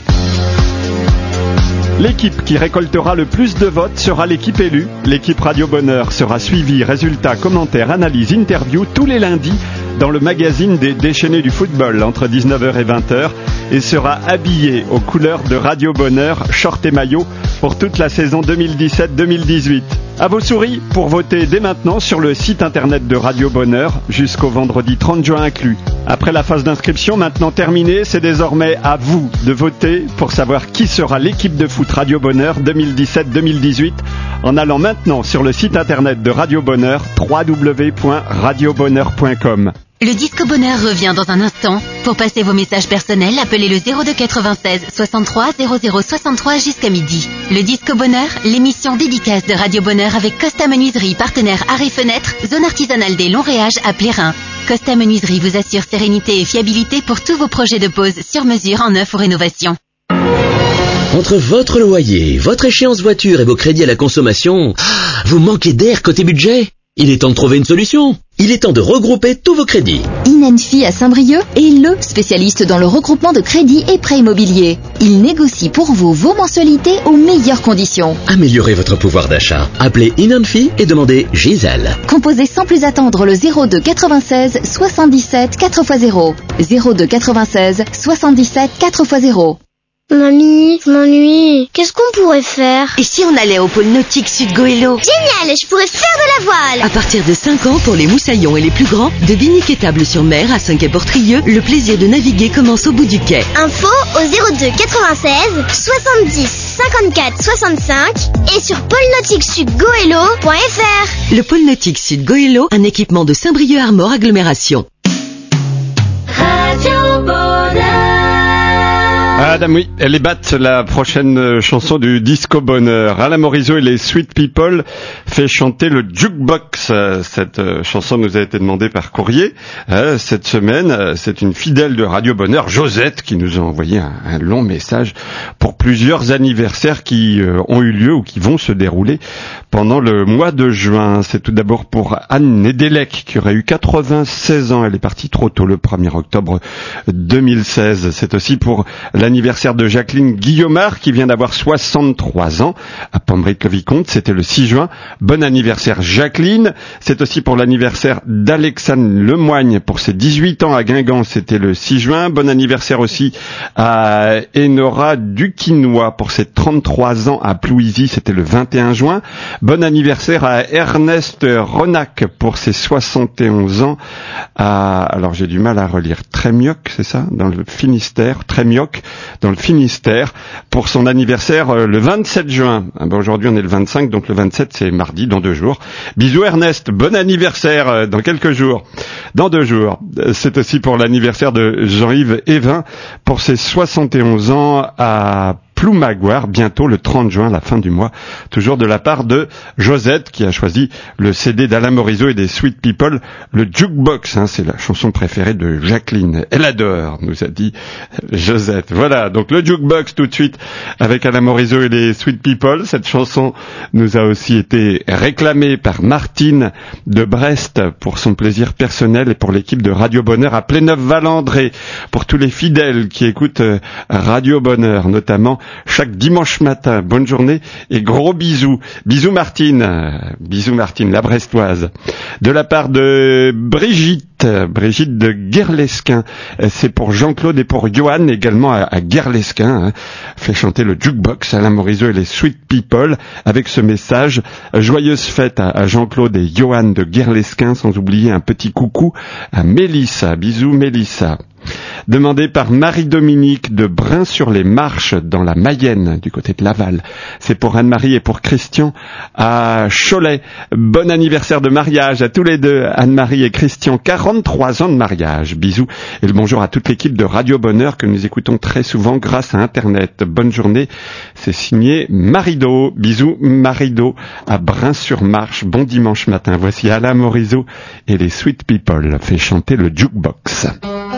L'équipe qui récoltera le plus de votes sera l'équipe élue. L'équipe Radio Bonheur sera suivie, résultats, commentaires, analyses, interviews tous les lundis dans le magazine des déchaînés du football entre 19h et 20h et sera habillée aux couleurs de Radio Bonheur, short et maillot pour toute la saison 2017-2018. À vos souris pour voter dès maintenant sur le site internet de Radio Bonheur jusqu'au vendredi 30 juin inclus. Après la phase d'inscription maintenant terminée, c'est désormais à vous de voter pour savoir qui sera l'équipe de foot Radio Bonheur 2017-2018 en allant maintenant sur le site internet de Radio Bonheur www.radiobonheur.com. Le Disco Bonheur revient dans un instant. Pour passer vos messages personnels, appelez le 02 96 63 00 63 jusqu'à midi. Le Disco Bonheur, l'émission dédicace de Radio Bonheur avec Costa Menuiserie, partenaire Arrêt Fenêtre, zone artisanale des longs réages à Plérin. Costa Menuiserie vous assure sérénité et fiabilité pour tous vos projets de pose sur mesure en neuf ou rénovation. Entre votre loyer, votre échéance voiture et vos crédits à la consommation, vous manquez d'air côté budget. Il est temps de trouver une solution. Il est temps de regrouper tous vos crédits. Inenfi à Saint-Brieuc est le spécialiste dans le regroupement de crédits et prêts immobiliers. Il négocie pour vous vos mensualités aux meilleures conditions. Améliorez votre pouvoir d'achat. Appelez Inenfi et demandez Gisèle. Composez sans plus attendre le 02 96 77 4x0. 02 96 77 4x0. Mamie, je m'ennuie. Qu'est-ce qu'on pourrait faire? Et si on allait au pôle nautique Sud Goëlo? Génial, je pourrais faire de la voile. À partir de 5 ans, pour les moussaillons et les plus grands, de Binic et Table sur Mer à Saint-Quay-Portrieux, le plaisir de naviguer commence au bout du quai. Info au 02 96 70 54 65 et sur pôlenautique-sud-goëlo.fr. Le pôle nautique Sud Goëlo, un équipement de Saint-Brieuc Armor Agglomération. Radio Bonheur. Adam, oui, les battent la prochaine chanson du Disco Bonheur. Alain Morisot et les Sweet People fait chanter le Jukebox. Cette chanson nous a été demandée par courrier cette semaine. C'est une fidèle de Radio Bonheur, Josette, qui nous a envoyé un long message pour plusieurs anniversaires qui ont eu lieu ou qui vont se dérouler pendant le mois de juin. C'est tout d'abord pour Anne Nedelec, qui aurait eu 96 ans. Elle est partie trop tôt, le 1er octobre 2016. C'est aussi pour l'anniversaire de Jacqueline Guillaumard, qui vient d'avoir 63 ans à Pembray-le-Vicomte. C'était le 6 juin. Bon anniversaire Jacqueline. C'est aussi pour l'anniversaire d'Alexandre Lemoigne pour ses 18 ans à Guingamp. C'était le 6 juin. Bon anniversaire aussi à Enora Duquinois pour ses 33 ans à Plouisy. C'était le 21 juin. Bon anniversaire à Ernest Renac pour ses 71 ans à, alors j'ai du mal à relire, Trémioc, c'est ça? Dans le Finistère. Trémioc, dans le Finistère, pour son anniversaire le 27 juin. Aujourd'hui on est le 25, donc le 27 c'est mardi, dans 2 jours. Bisous Ernest, bon anniversaire dans quelques jours. Dans 2 jours. C'est aussi pour l'anniversaire de Jean-Yves Evin pour ses 71 ans à Ploumagoire, bientôt le 30 juin, la fin du mois, toujours de la part de Josette, qui a choisi le CD d'Alain Morisot et des Sweet People, le Jukebox, c'est la chanson préférée de Jacqueline. Elle adore, nous a dit Josette. Voilà, donc le Jukebox tout de suite avec Alain Morisot et les Sweet People. Cette chanson nous a aussi été réclamée par Martine de Brest pour son plaisir personnel et pour l'équipe de Radio Bonheur à Pléneuf-Valandré, pour tous les fidèles qui écoutent Radio Bonheur, notamment chaque dimanche matin. Bonne journée et gros bisous. Bisous Martine, la Brestoise. De la part de Brigitte de Guerlesquin. C'est pour Jean-Claude et pour Johan également à Guerlesquin. Fait chanter le Jukebox, Alain Morisot et les Sweet People avec ce message. Joyeuse fête à Jean-Claude et Johan de Guerlesquin, sans oublier un petit coucou à Mélissa. Bisous Mélissa. demandé par Marie-Dominique de Brin-sur-les-Marches dans la Mayenne, du côté de Laval. C'est pour Anne-Marie et pour Christian à Cholet. Bon anniversaire de mariage à tous les deux, Anne-Marie et Christian, 43 ans de mariage. Bisous et le bonjour à toute l'équipe de Radio Bonheur que nous écoutons très souvent grâce à Internet. Bonne journée, c'est signé Marido. Bisous Marido à Brin-sur-Marche. Bon dimanche matin. Voici Alain Morisot et les Sweet People fait chanter le jukebox.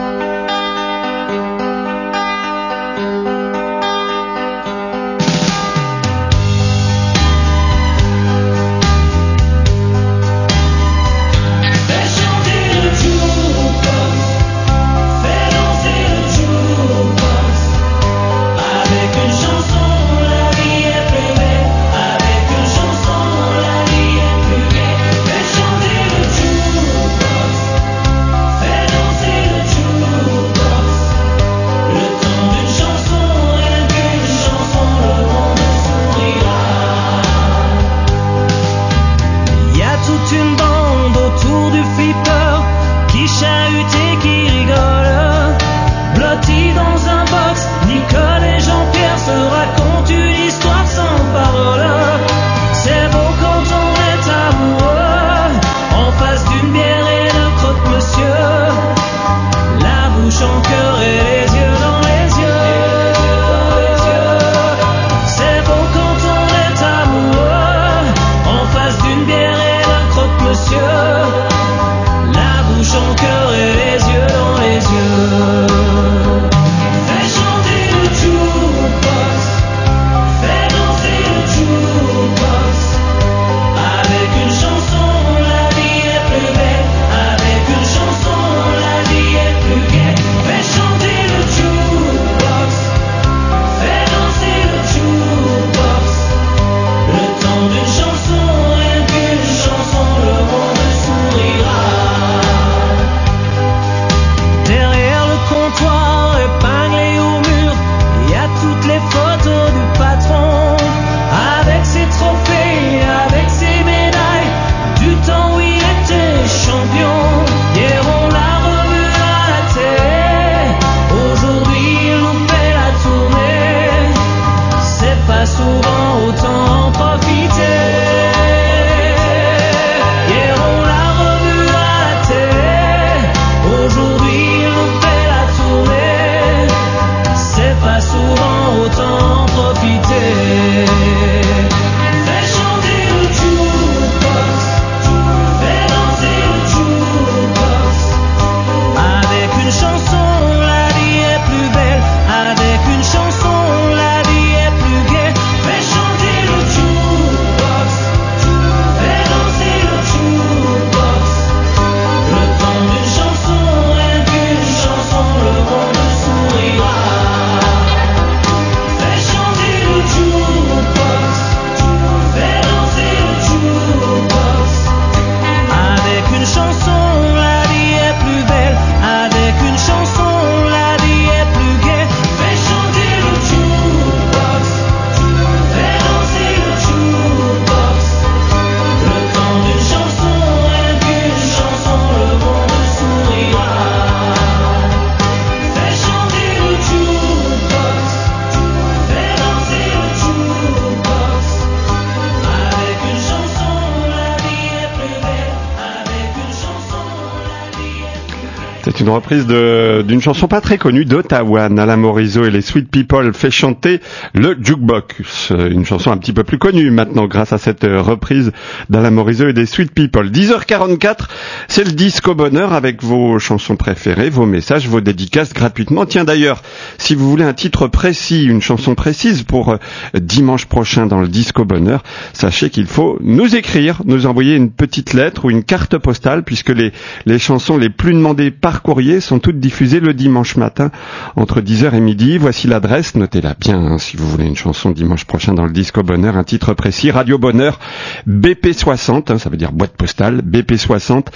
C'est une reprise d'une chanson pas très connue d'Ottawa. Alain Morisot et les Sweet People fait chanter le jukebox. Une chanson un petit peu plus connue maintenant grâce à cette reprise d'Alain Morisot et des Sweet People. 10h44, c'est le Disco Bonheur avec vos chansons préférées, vos messages, vos dédicaces gratuitement. Tiens d'ailleurs, si vous voulez un titre précis, une chanson précise pour dimanche prochain dans le Disco Bonheur, sachez qu'il faut nous écrire, nous envoyer une petite lettre ou une carte postale puisque les chansons les plus demandées par courrier sont toutes diffusées le dimanche matin entre 10h et midi. Voici l'adresse, notez-la bien si vous voulez une chanson dimanche prochain dans le Disco Bonheur, un titre précis, Radio Bonheur, BP 60, ça veut dire boîte postale, BP 60,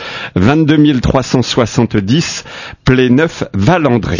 22 370, Pléneuf, Valandré.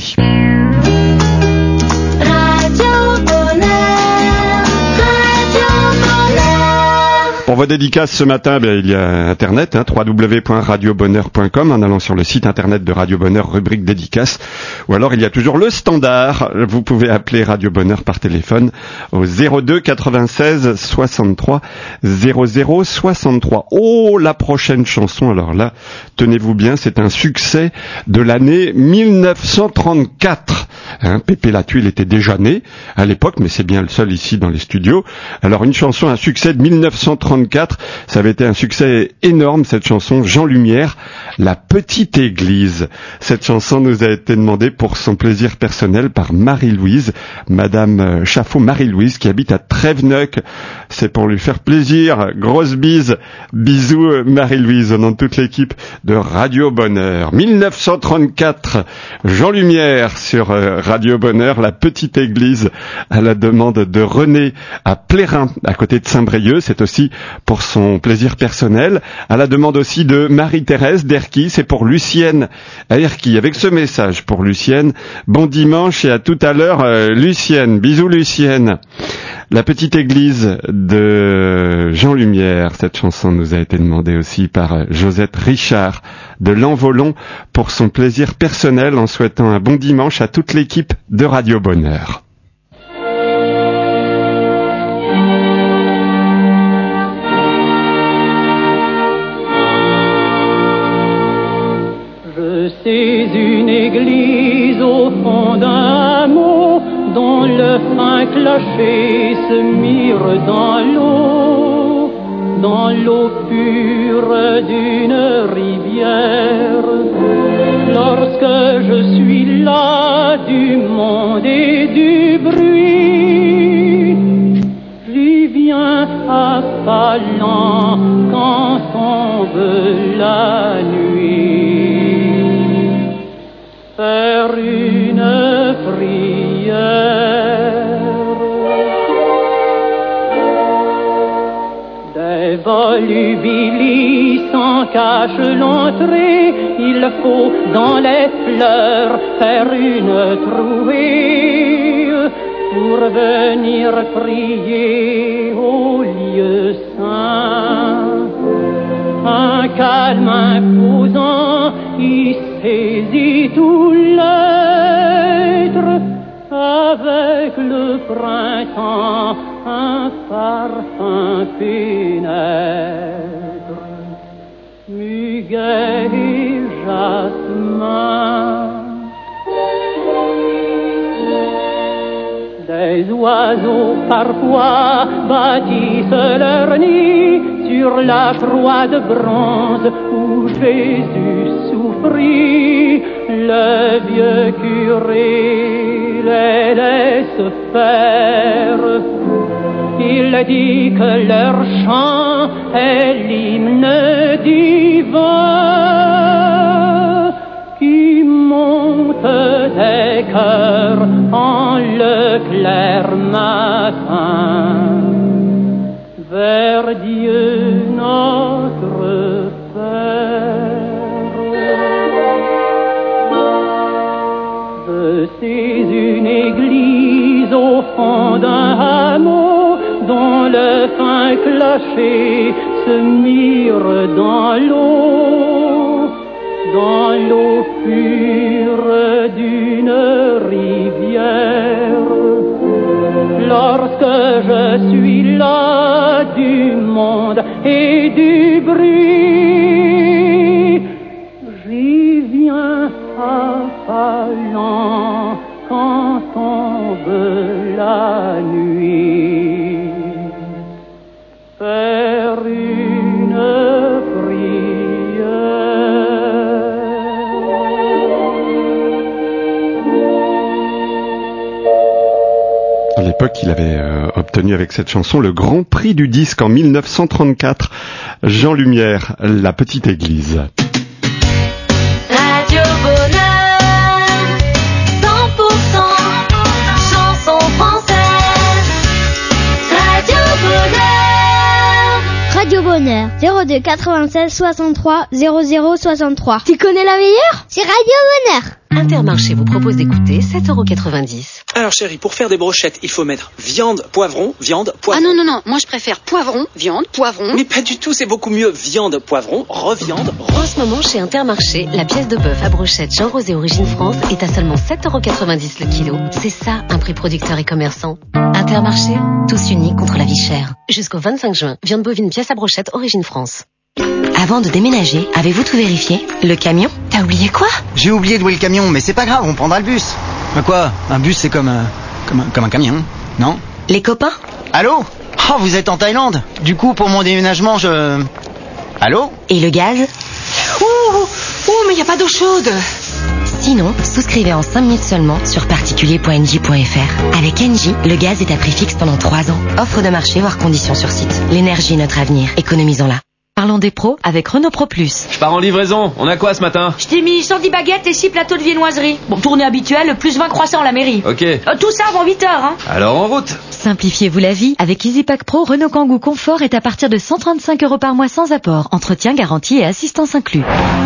Pour vos dédicaces ce matin, il y a Internet, www.radiobonheur.com, en allant sur le site Internet de Radio Bonheur, rubrique dédicaces. Ou alors, il y a toujours le standard. Vous pouvez appeler Radio Bonheur par téléphone au 02 96 63 00 63. Oh, la prochaine chanson, alors là, tenez-vous bien, c'est un succès de l'année 1934. Pépé Latuile était déjà né à l'époque, mais c'est bien le seul ici dans les studios. Alors une chanson, un succès de 1934, ça avait été un succès énorme, cette chanson, Jean Lumière, La Petite Église. Cette chanson nous a été demandée pour son plaisir personnel par Marie-Louise, Madame Chaffot Marie-Louise, qui habite à Tréveneuc. C'est pour lui faire plaisir. Grosse bise, bisous Marie-Louise, au nom de toute l'équipe de Radio Bonheur. 1934, Jean Lumière sur Radio Bonheur, La Petite Église, à la demande de René à Plérin, à côté de Saint-Brieuc. C'est aussi pour son plaisir personnel. À la demande aussi de Marie-Thérèse d'Erquy, c'est pour Lucienne à Erquy. Avec ce message pour Lucienne, bon dimanche et à tout à l'heure Lucienne. Bisous Lucienne. La Petite Église de Jean Lumière. Cette chanson nous a été demandée aussi par Josette Richard de L'Envolon pour son plaisir personnel, en souhaitant un bon dimanche à toute l'équipe de Radio Bonheur. Je sais une église au fond d'un hameau dont le fin clocher se mire dans l'eau pure d'une rivière. Lorsque je suis là du monde et du bruit, j'y viens affalant quand tombe la nuit, faire une prière. Des volubilis s'en cachent l'entrée, il faut dans les fleurs faire une trouée pour venir prier au lieu saint. Un calme imposant y saisit tout l'être, avec le printemps un parfum pénètre, muguet et jasmin. Des oiseaux parfois bâtissent leur nid sur la croix de bronze où Jésus souffrit. Le vieux curé les laisse faire. Il dit que leur chant est l'hymne divin qui monte des cœurs en le clair matin vers Dieu notre Père. Je sais une église au fond d'un hameau dont le fin clocher se mire dans l'eau pure d'une rivière. Lorsque je suis là du monde et du bruit, j'y viens affalant quand tombe la nuit, faire une prière. À l'époque, il avait obtenu avec cette chanson le Grand Prix du disque en 1934. Jean Lumière, La Petite Église. Radio Bonheur, 100% chanson française. Radio Bonheur. Radio Bonheur, 02 96 63 00 63. Tu connais la meilleure? C'est Radio Bonheur. Intermarché vous propose d'écouter 7,90 €. Alors chérie, pour faire des brochettes, il faut mettre viande, poivron, viande, poivron. Ah non, moi je préfère poivron, viande, poivron. Mais pas du tout, c'est beaucoup mieux. Viande, poivron, reviande. En ce moment, chez Intermarché, la pièce de bœuf à brochette Jean Rosé Origine France est à seulement 7,90 € le kilo. C'est ça, un prix producteur et commerçant. Intermarché, tous unis contre la vie chère. Jusqu'au 25 juin, viande bovine pièce à brochette Origine France. Avant de déménager, avez-vous tout vérifié? Le camion? T'as oublié quoi? J'ai oublié de louer le camion, mais c'est pas grave, on prendra le bus. Mais quoi? Un bus, c'est comme un camion, non? Les copains? Allô? Oh, vous êtes en Thaïlande? Du coup, pour mon déménagement, Allô? Et le gaz? Mais y a pas d'eau chaude. Sinon, souscrivez en 5 minutes seulement sur particulier.engie.fr. Avec Engie, le gaz est à prix fixe pendant 3 ans. Offre de marché, voire conditions sur site. L'énergie est notre avenir. Économisons-la. Parlons des pros avec Renault Pro Plus. Je pars en livraison. On a quoi ce matin? Je t'ai mis 110 baguettes et 6 plateaux de viennoiserie. Bon, tournée habituelle, plus 20 croissants à la mairie. Ok. Tout ça avant 8 heures, hein. Alors en route. Simplifiez-vous la vie. Avec EasyPack Pro, Renault Kangoo Confort est à partir de 135 € par mois sans apport. Entretien, garantie et assistance inclus.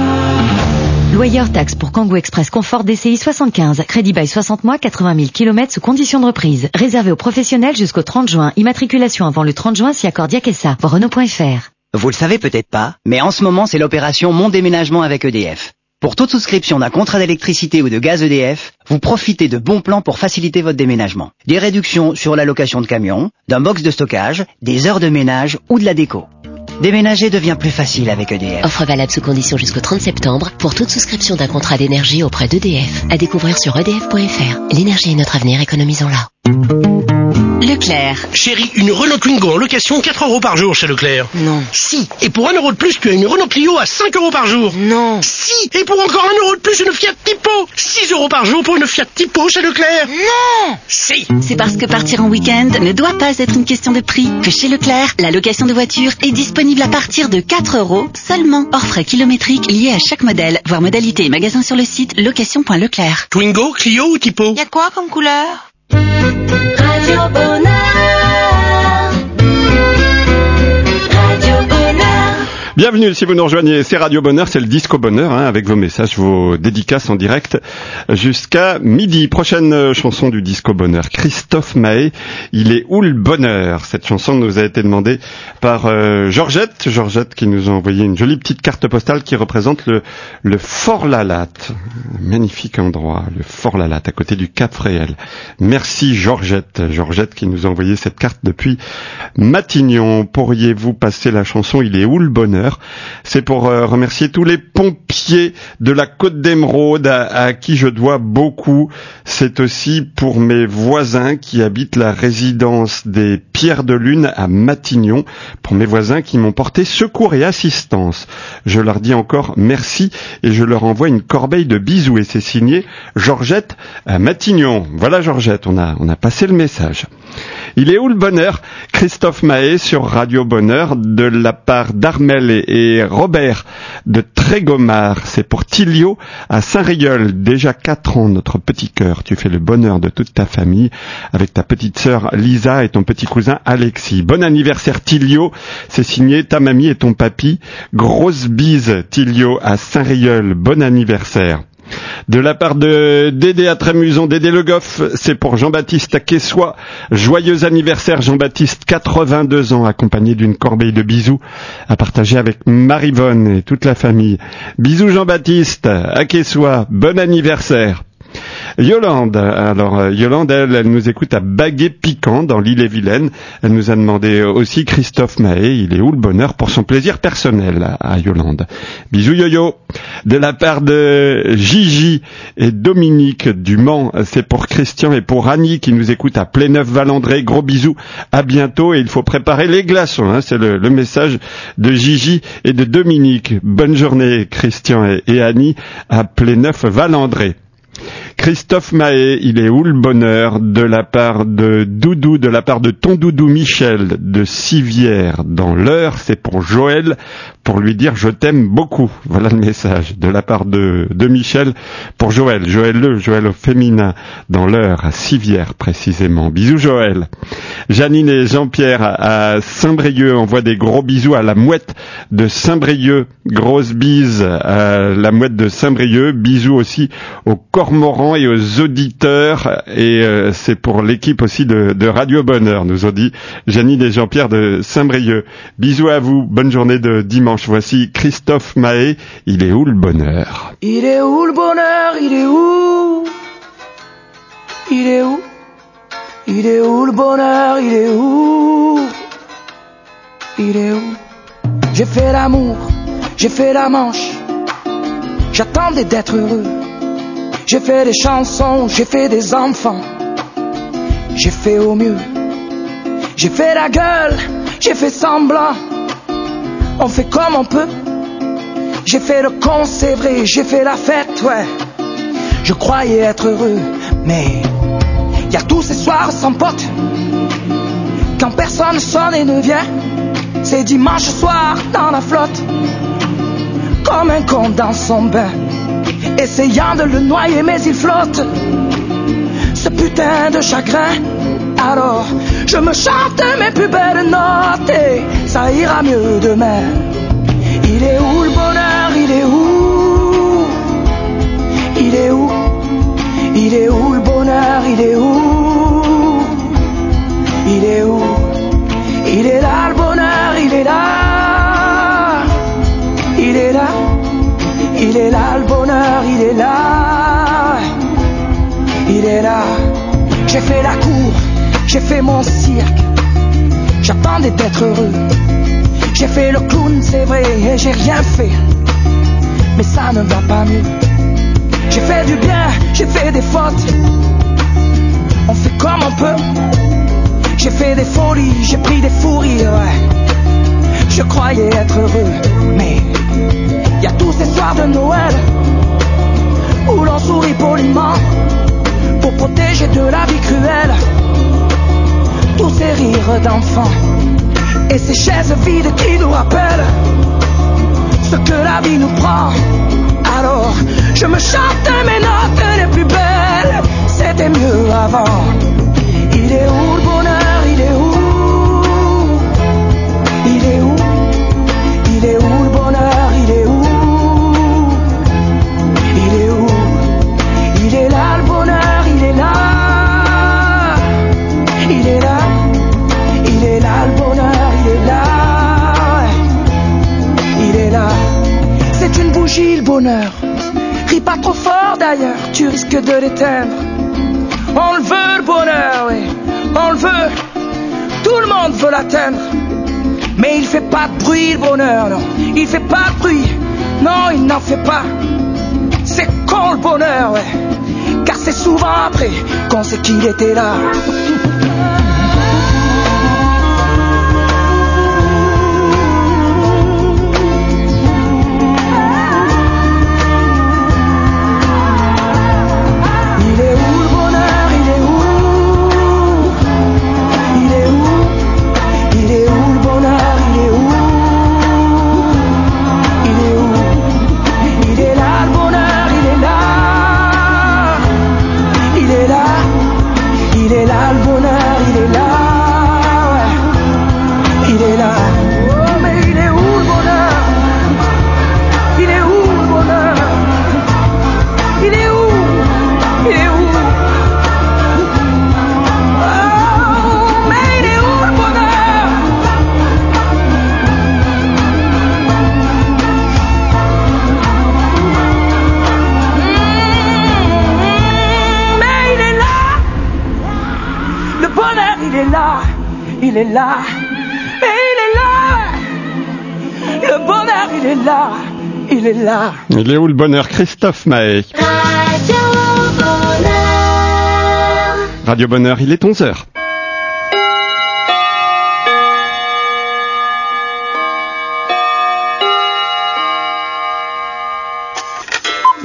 Loyer hors taxe pour Kangoo Express Confort DCI 75. Crédit bail 60 mois, 80 000 km sous conditions de reprise. Réservé aux professionnels jusqu'au 30 juin. Immatriculation avant le 30 juin si accord Diakessa. Voir Renault.fr. Vous le savez peut-être pas, mais en ce moment, c'est l'opération Mon déménagement avec EDF. Pour toute souscription d'un contrat d'électricité ou de gaz EDF, vous profitez de bons plans pour faciliter votre déménagement. Des réductions sur la location de camions, d'un box de stockage, des heures de ménage ou de la déco. Déménager devient plus facile avec EDF. Offre valable sous condition jusqu'au 30 septembre pour toute souscription d'un contrat d'énergie auprès d'EDF. À découvrir sur edf.fr. L'énergie est notre avenir, économisons-la. Leclerc. Chérie, une Renault Twingo en location 4 € par jour chez Leclerc. Non. Si. Et pour 1 € de plus, tu as une Renault Clio à 5 € par jour. Non. Si. Et pour encore 1 € de plus, une Fiat Tipo. 6 € par jour pour une Fiat Tipo chez Leclerc. Non. Si. C'est parce que partir en week-end ne doit pas être une question de prix que chez Leclerc, la location de voiture est disponible à partir de 4 € seulement. Hors frais kilométriques liés à chaque modèle. Voir modalité et magasin sur le site location.leclerc. Twingo, Clio ou Tipo? Y a quoi comme couleur? Radio Bonheur. Radio Bonheur. Bienvenue si vous nous rejoignez, c'est Radio Bonheur, c'est le Disco Bonheur, avec vos messages, vos dédicaces en direct jusqu'à midi. Prochaine chanson du Disco Bonheur, Christophe Mahé, il est où le bonheur? Cette chanson nous a été demandée par Georgette qui nous a envoyé une jolie petite carte postale qui représente le Fort Lalatte. Magnifique endroit, le Fort Lalatte, à côté du Cap Fréhel. Merci Georgette qui nous a envoyé cette carte depuis Matignon. Pourriez-vous passer la chanson Il est où le bonheur? C'est pour remercier tous les pompiers de la Côte d'Émeraude à qui je dois beaucoup. C'est aussi pour mes voisins qui habitent la résidence des Pierres de Lune à Matignon, pour mes voisins qui m'ont porté secours et assistance. Je leur dis encore merci et je leur envoie une corbeille de bisous et c'est signé Georgette à Matignon. Voilà Georgette, on a passé le message. Il est où le bonheur? Christophe Mahé sur Radio Bonheur de la part d'Armel et Robert de Trégomard. C'est pour Tilio à Saint-Régueul. Déjà 4 ans, notre petit cœur. Tu fais le bonheur de toute ta famille avec ta petite sœur Lisa et ton petit cousin Alexis. Bon anniversaire Tilio. C'est signé ta mamie et ton papy. Grosse bise Tilio à Saint-Régueul. Bon anniversaire. De la part de Dédé à Trémuson, Dédé Le Goff, c'est pour Jean-Baptiste à Quessois. Joyeux anniversaire Jean-Baptiste, 82 ans, accompagné d'une corbeille de bisous à partager avec Marivonne et toute la famille. Bisous Jean-Baptiste à Quessois, bon anniversaire. Yolande, alors Yolande, elle nous écoute à Baguet-Piquant dans l'Île-et-Vilaine. Elle nous a demandé aussi Christophe Mahé, il est où le bonheur pour son plaisir personnel à Yolande. Bisous Yo-Yo. De la part de Gigi et Dominique du Mans, c'est pour Christian et pour Annie qui nous écoute à Pléneuf-Valandré. Gros bisous, à bientôt et il faut préparer les glaçons, c'est le message de Gigi et de Dominique. Bonne journée Christian et Annie à Pléneuf-Valandré. Christophe Mahé, il est où le bonheur? De la part de Doudou, de la part de ton Doudou Michel de Sivière dans l'Eure, c'est pour Joël, pour lui dire je t'aime beaucoup. Voilà le message de la part de Michel pour Joël. Joël au féminin dans l'Eure, à Sivière précisément. Bisous Joël. Janine et Jean-Pierre à Saint-Brieuc envoient des gros bisous à la mouette de Saint-Brieuc. Grosse bise à la mouette de Saint-Brieuc. Bisous aussi aux cormorans et aux auditeurs. Et c'est pour l'équipe aussi de Radio Bonheur, nous ont dit Janine et Jean-Pierre de Saint-Brieuc. Bisous à vous. Bonne journée de dimanche. Voici Christophe Mahé. Il est où le bonheur? Il est où le bonheur? Il est où? Il est où? Il est où le bonheur? Il est où? Il est où? J'ai fait l'amour, j'ai fait la manche, j'attendais d'être heureux. J'ai fait des chansons, j'ai fait des enfants, j'ai fait au mieux. J'ai fait la gueule, j'ai fait semblant, on fait comme on peut. J'ai fait le con, c'est vrai, j'ai fait la fête, ouais. Je croyais être heureux, mais y a tous ces soirs sans pote, quand personne sonne et ne vient. C'est dimanche soir dans la flotte, comme un con dans son bain, essayant de le noyer mais il flotte, ce putain de chagrin. Alors je me chante mes plus belles notes et ça ira mieux demain. Il est où le bonheur? Il est où? Il est où? Il est où le bonheur? Il est où? Il est où? Il est là le bonheur, il est là. Il est là. Il est là le bonheur, il est là. Il est là. J'ai fait la cour, j'ai fait mon cirque, j'attendais d'être heureux. J'ai fait le clown, c'est vrai, et j'ai rien fait, mais ça ne va pas mieux. J'ai fait du bien, j'ai fait des fautes, on fait comme on peut. J'ai fait des folies, j'ai pris des fous rires, ouais. Je croyais être heureux, mais y a tous ces soirs de Noël où l'on sourit poliment pour protéger de la vie cruelle tous ces rires d'enfants et ces chaises vides qui nous rappellent ce que la vie nous prend. Alors je me chante mes notes les plus belles, c'était mieux avant. Il est où le bonheur? Il est où? Il est où? Il est où le bonheur? Il est où? Il est où? Il est là le bonheur, il est là. Il est là. Il est là le bonheur, il est là. Il est là. C'est une bougie le bonheur. Ris pas trop fort d'ailleurs, tu risques de l'éteindre. On le veut le bonheur, oui, on le veut. Tout le monde veut l'atteindre. Mais il fait pas de bruit le bonheur, non. Il fait pas de bruit, non, il n'en fait pas. C'est con le bonheur, ouais. Car c'est souvent après qu'on sait qu'il était là. Il est là, mais il est là. Le bonheur, il est là, il est là. Il est où le bonheur? Christophe Mahé. Radio Bonheur. Radio Bonheur, il est 11h.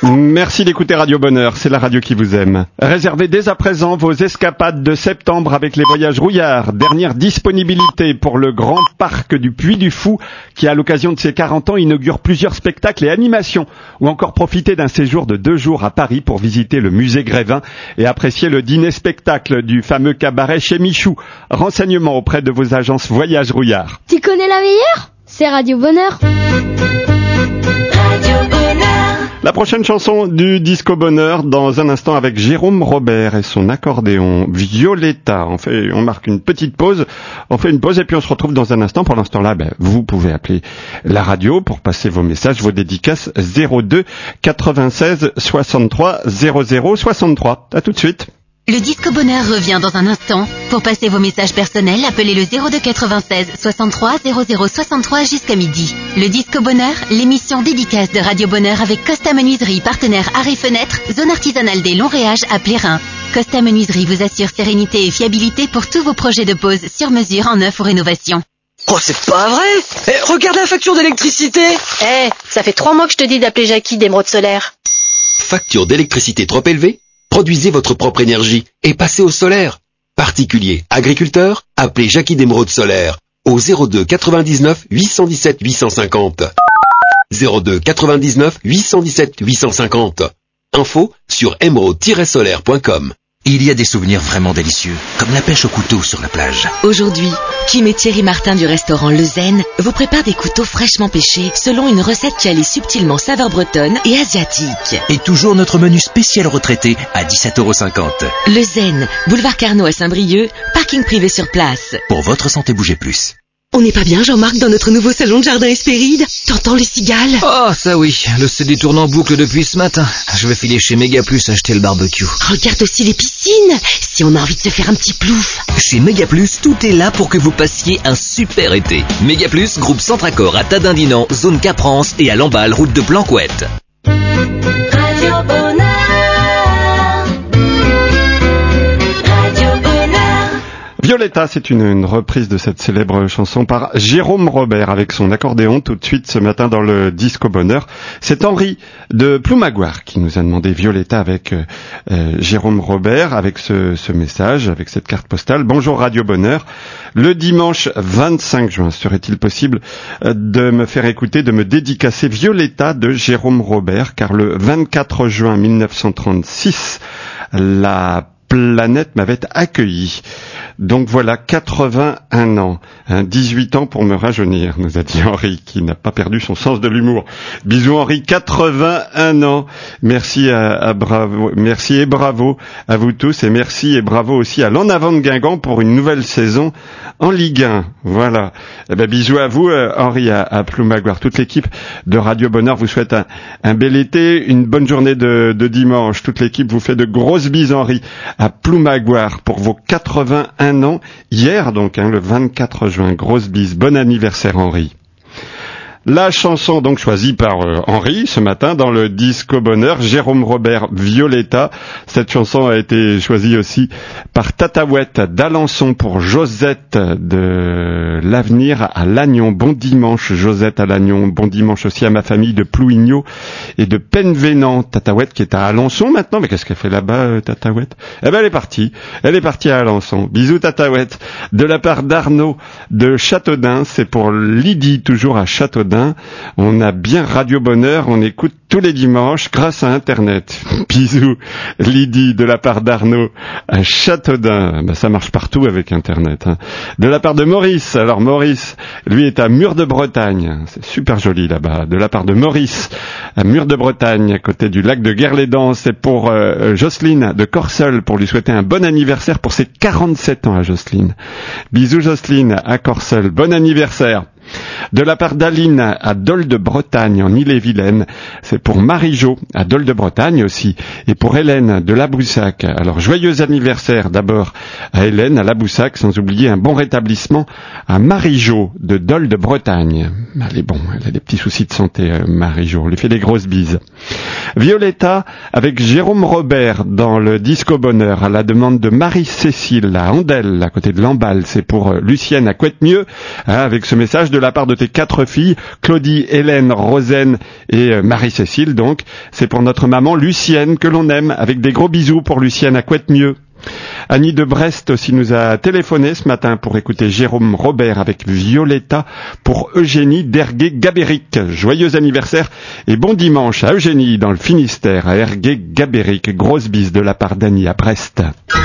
Merci d'écouter Radio Bonheur, c'est la radio qui vous aime. Réservez dès à présent vos escapades de septembre avec les Voyages Rouillard. Dernière disponibilité pour le grand parc du Puy du Fou qui, à l'occasion de ses 40 ans, inaugure plusieurs spectacles et animations. Ou encore profiter d'un séjour de 2 jours à Paris pour visiter le musée Grévin et apprécier le dîner-spectacle du fameux cabaret chez Michou. Renseignements auprès de vos agences Voyages Rouillard. Tu connais la meilleure ? C'est Radio Bonheur. La prochaine chanson du Disco Bonheur dans un instant avec Jérôme Robert et son accordéon Violetta. On marque une petite pause, on fait une pause et puis on se retrouve dans un instant. Pour l'instant là, vous pouvez appeler la radio pour passer vos messages, vos dédicaces 02 96 63 00 63. À tout de suite. Le Disco Bonheur revient dans un instant. Pour passer vos messages personnels, appelez le 02 96 63 00 63 jusqu'à midi. Le Disco Bonheur, l'émission dédicace de Radio Bonheur avec Costa Menuiserie, partenaire Arrêt Fenêtre, zone artisanale des longs réages à Plérin. Costa Menuiserie vous assure sérénité et fiabilité pour tous vos projets de pose sur mesure en neuf ou rénovation. Oh, c'est pas vrai! Regarde la facture d'électricité! Ça fait 3 mois que je te dis d'appeler Jackie d'Emeraude Solaire. Facture d'électricité trop élevée? Produisez votre propre énergie et passez au solaire. Particuliers, agriculteurs, appelez Jackie d'Emeraude Solaire au 02 99 817 850. 02 99 817 850. Info sur emeraude-solaire.com. Il y a des souvenirs vraiment délicieux, comme la pêche au couteau sur la plage. Aujourd'hui, Kim et Thierry Martin du restaurant Le Zen vous préparent des couteaux fraîchement pêchés selon une recette qui allie subtilement saveur bretonne et asiatique. Et toujours notre menu spécial retraité à 17,50 €. Le Zen, boulevard Carnot à Saint-Brieuc, parking privé sur place. Pour votre santé, bougez plus. On n'est pas bien, Jean-Marc, dans notre nouveau salon de jardin Hespéride? T'entends les cigales? Oh, ça oui, le CD tourne en boucle depuis ce matin. Je vais filer chez Megaplus acheter le barbecue. Regarde aussi les piscines, si on a envie de se faire un petit plouf. Chez Megaplus, tout est là pour que vous passiez un super été. Megaplus, groupe Centracor à Tadindinan, zone Caprance et à Lamballe, route de Planquette. Radio Bonheur. Violetta, c'est une reprise de cette célèbre chanson par Jérôme Robert avec son accordéon tout de suite ce matin dans le Disco Bonheur. C'est Henri de Ploumagoire qui nous a demandé Violetta avec Jérôme Robert avec ce message, avec cette carte postale. Bonjour Radio Bonheur. Le dimanche 25 juin, serait-il possible de me faire écouter, de me dédicacer Violetta de Jérôme Robert, car le 24 juin 1936, la planète m'avait accueilli. Donc voilà, 81 ans, 18 ans pour me rajeunir, nous a dit Henri, qui n'a pas perdu son sens de l'humour. Bisous Henri, 81 ans. Merci merci et bravo à vous tous, et merci et bravo aussi à l'En Avant de Guingamp pour une nouvelle saison en Ligue 1. Voilà. Bisous à vous Henri, à Ploumagoire. Toute l'équipe de Radio Bonheur vous souhaite un bel été, une bonne journée de dimanche. Toute l'équipe vous fait de grosses bises Henri, à Ploumagoire pour vos 81 ans, hier donc, le 24 juin. Grosse bise, bon anniversaire Henri. La chanson donc choisie par Henri ce matin dans le Disco Bonheur, Jérôme Robert, Violetta. Cette chanson a été choisie aussi par Tataouette d'Alençon pour Josette de l'Avenir à Lannion. Bon dimanche Josette à Lannion, bon dimanche aussi à ma famille de Plouignot et de Penvénan. Tataouette qui est à Alençon maintenant, mais qu'est-ce qu'elle fait là-bas Tataouette? Elle est partie à Alençon. Bisous Tataouette. De la part d'Arnaud de Châteaudun, c'est pour Lydie toujours à Châteaudun. On a bien Radio Bonheur, on écoute tous les dimanches grâce à Internet. Bisous Lydie de la part d'Arnaud à Châteaudun. Ça marche partout avec Internet. De la part de Maurice, alors Maurice, lui est à Mur de Bretagne. C'est super joli là-bas. De la part de Maurice, à Mur de Bretagne, à côté du lac de Guerlédan. C'est pour Jocelyne de Corseul, pour lui souhaiter un bon anniversaire pour ses 47 ans à Jocelyne. Bisous Jocelyne à Corseul, bon anniversaire. De la part d'Aline à Dol de Bretagne en Ille-et-Vilaine, c'est pour Marie-Jo à Dol de Bretagne aussi, et pour Hélène de Laboussac. Alors joyeux anniversaire d'abord à Hélène à Laboussac, sans oublier un bon rétablissement à Marie-Jo de Dol de Bretagne. Elle est bon, elle a des petits soucis de santé Marie-Jo, on lui fait des grosses bises. Violetta avec Jérôme Robert dans le Disco Bonheur à la demande de Marie-Cécile à Andelle, à côté de Lamballe. C'est pour Lucienne à Couette-Mieux, avec ce message de la part de tes 4 filles, Claudie, Hélène, Rosaine et Marie-Cécile. Donc, c'est pour notre maman Lucienne que l'on aime, avec des gros bisous pour Lucienne à Couette-Mieux. Annie de Brest aussi nous a téléphoné ce matin pour écouter Jérôme Robert avec Violetta pour Eugénie d'Ergué-Gabéric. Joyeux anniversaire et bon dimanche à Eugénie dans le Finistère, à Ergué-Gabéric. Grosse bise de la part d'Annie à Brest.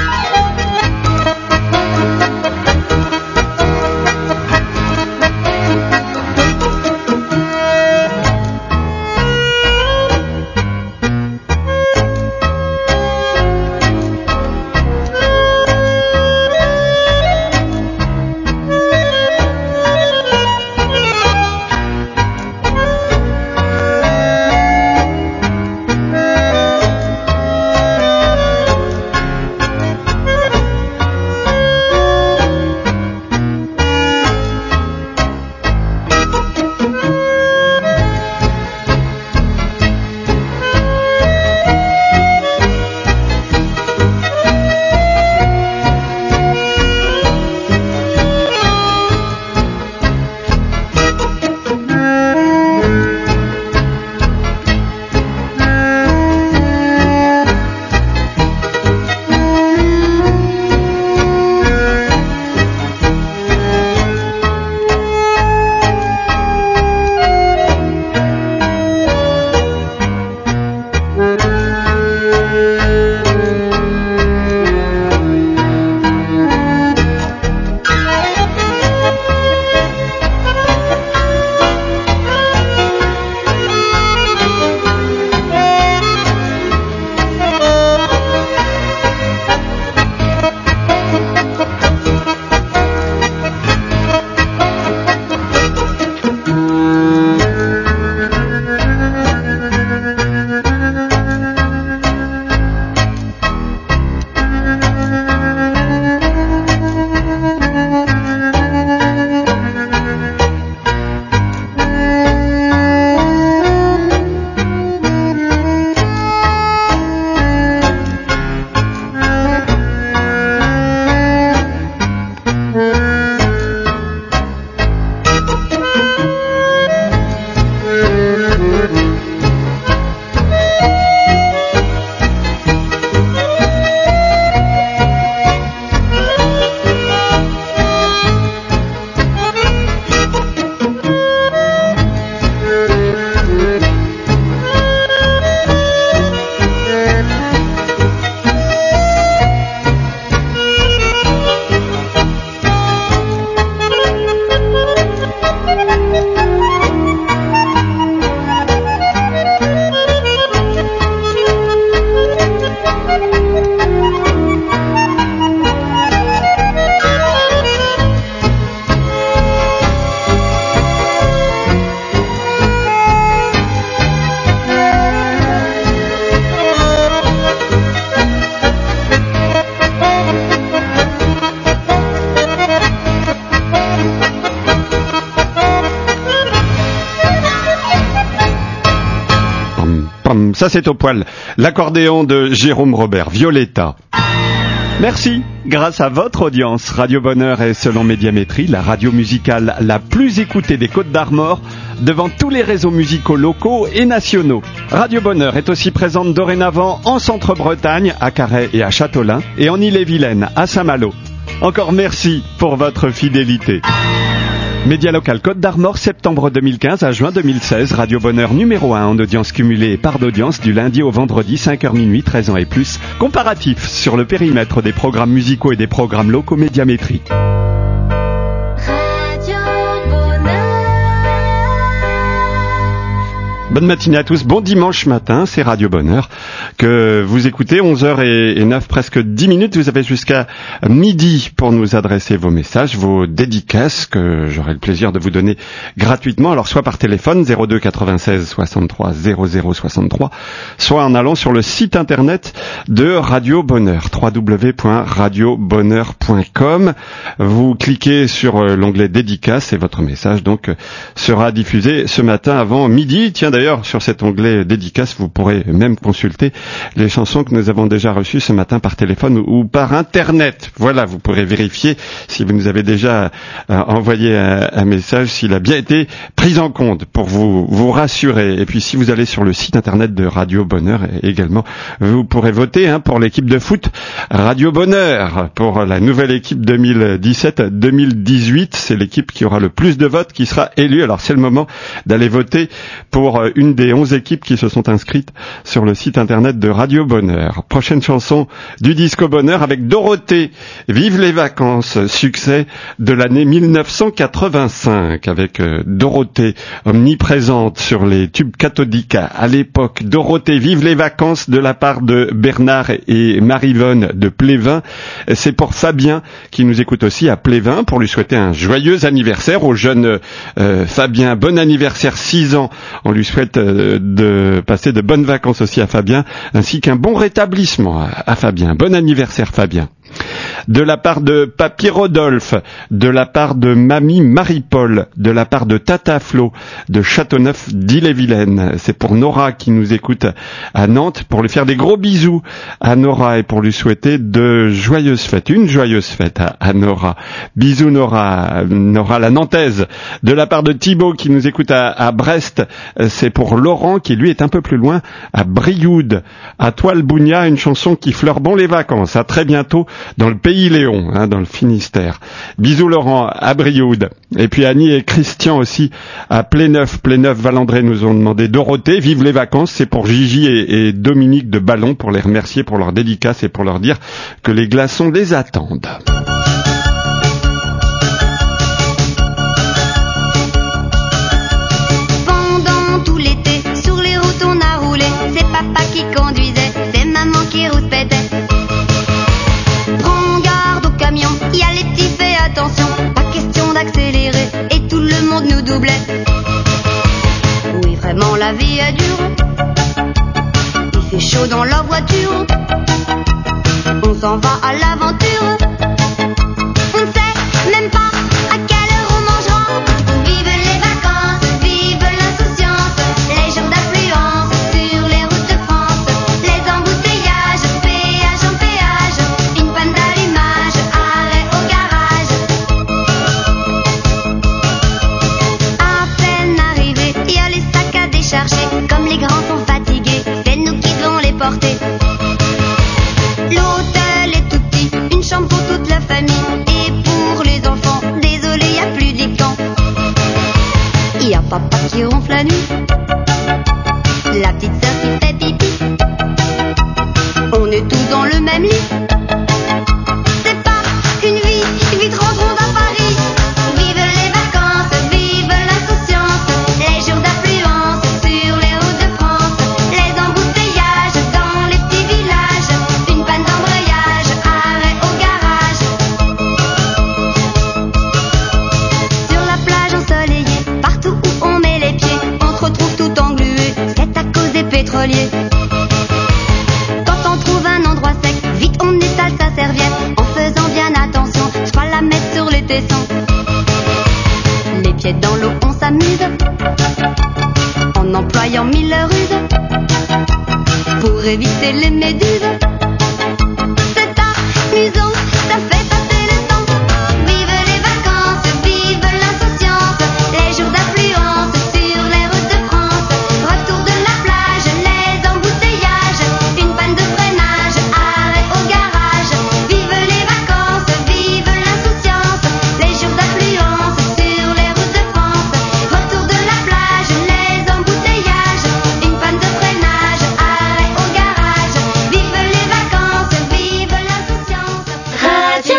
Ça c'est au poil. L'accordéon de Jérôme Robert, Violetta. Merci. Grâce à votre audience, Radio Bonheur est, selon Médiamétrie, la radio musicale la plus écoutée des Côtes-d'Armor, devant tous les réseaux musicaux locaux et nationaux. Radio Bonheur est aussi présente dorénavant en Centre-Bretagne, à Carhaix et à Châteaulin, et en Ille-et-Vilaine, à Saint-Malo. Encore merci pour votre fidélité. Média local Côte d'Armor, septembre 2015 à juin 2016, Radio Bonheur numéro 1 en audience cumulée et part d'audience du lundi au vendredi, 5h minuit, 13 ans et plus. Comparatif sur le périmètre des programmes musicaux et des programmes locaux Médiamétrie. Bonne matinée à tous, bon dimanche matin, c'est Radio Bonheur que vous écoutez, 11h09, presque 10 minutes, vous avez jusqu'à midi pour nous adresser vos messages, vos dédicaces que j'aurai le plaisir de vous donner gratuitement, alors soit par téléphone 02 96 63 00 63, soit en allant sur le site internet de Radio Bonheur, www.radiobonheur.com. Vous cliquez sur l'onglet dédicace et votre message donc sera diffusé ce matin avant midi. Tiens d'ailleurs, d'ailleurs, sur cet onglet dédicace, vous pourrez même consulter les chansons que nous avons déjà reçues ce matin par téléphone ou par Internet. Voilà, vous pourrez vérifier si vous nous avez déjà envoyé un message, s'il a bien été pris en compte pour vous rassurer. Et puis si vous allez sur le site Internet de Radio Bonheur également, vous pourrez voter pour l'équipe de foot Radio Bonheur, pour la nouvelle équipe 2017-2018. C'est l'équipe qui aura le plus de votes qui sera élue. Alors c'est le moment d'aller voter pour une des 11 équipes qui se sont inscrites sur le site internet de Radio Bonheur. Prochaine chanson du Disco Bonheur avec Dorothée. Vive les vacances, succès de l'année 1985 avec Dorothée, omniprésente sur les tubes cathodiques à l'époque. Dorothée, vive les vacances de la part de Bernard et Maryvonne de Plévin. C'est pour Fabien qui nous écoute aussi à Plévin, pour lui souhaiter un joyeux anniversaire au jeune Fabien. Bon anniversaire, 6 ans. On lui souhaite de passer de bonnes vacances aussi à Fabien, ainsi qu'un bon rétablissement à Fabien. Bon anniversaire Fabien. De la part de Papy Rodolphe, de la part de Mamie Marie-Paul, de la part de Tata Flo, de Châteauneuf d'Ille-et-Vilaine. C'est pour Nora qui nous écoute à Nantes, pour lui faire des gros bisous à Nora et pour lui souhaiter de joyeuses fêtes, une joyeuse fête à Nora. Bisous Nora la Nantaise. De la part de Thibaut qui nous écoute à Brest, c'est pour Laurent qui lui est un peu plus loin, à Brioude. À toi le Bougna, une chanson qui fleure bon les vacances. À très bientôt dans le pays Léon, dans le Finistère. Bisous Laurent à Brioude. Et puis Annie et Christian aussi à Pléneuf. Valandré nous ont demandé Dorothée, vive les vacances. C'est pour Gigi et Dominique de Ballon, pour les remercier pour leur dédicace et pour leur dire que les glaçons les attendent. Pendant tout l'été, sur les routes on a roulé. C'est papa qui conduisait, c'est maman qui rouspétait. Il y a les petits, fais attention, pas question d'accélérer, et tout le monde nous doublait. Oui, vraiment la vie est dure, il fait chaud dans la voiture, on s'en va à l'aventure, on ne sait même pas à quelle heure on mangera. Vive les vacances, vive l'insouciance, les jours d'affluence sur les routes de France, les embouteillages, péage en péage, une panne d'allumage, arrêt au garage. À peine arrivés, il y a les sacs à décharger, comme les grands sont fatigués, c'est nous qui devons les porter. L'hôtel est tout petit, une chambre pour toute la famille, et pour les enfants, désolé, y a plus d'écran. Y a papa qui ronfle la nuit, la petite sœur qui fait pipi, on est tous dans le même lit. C'est pas une vie, vite rentrons à Paris. Vive les vacances, vive l'insouciance, les jours d'affluence sur les routes de France, les embouteillages dans les petits villages, une panne d'embrayage, arrêt au garage. Sur la plage ensoleillée, partout où on met les pieds, on se retrouve tout englué, c'est à cause des pétroliers. Quand on trouve un endroit sec, vite on étale sa serviette, en faisant bien attention, je pas la mettre sur les tessons. Les pieds dans l'eau, on s'amuse, en employant 1000 ruses, pour éviter les méduses. C'est amusant, ça fait passer le temps. Vive les vacances, vive l'insouciance, les jours d'affluence sur les routes de France, retour de la plage, les embouteillages, une panne de freinage, arrêt au garage. Vive les vacances, vive l'insouciance, les jours d'affluence sur les routes de France, retour de la plage, les embouteillages, une panne de freinage, arrêt au garage. Vive les vacances, vive l'insouciance. Radio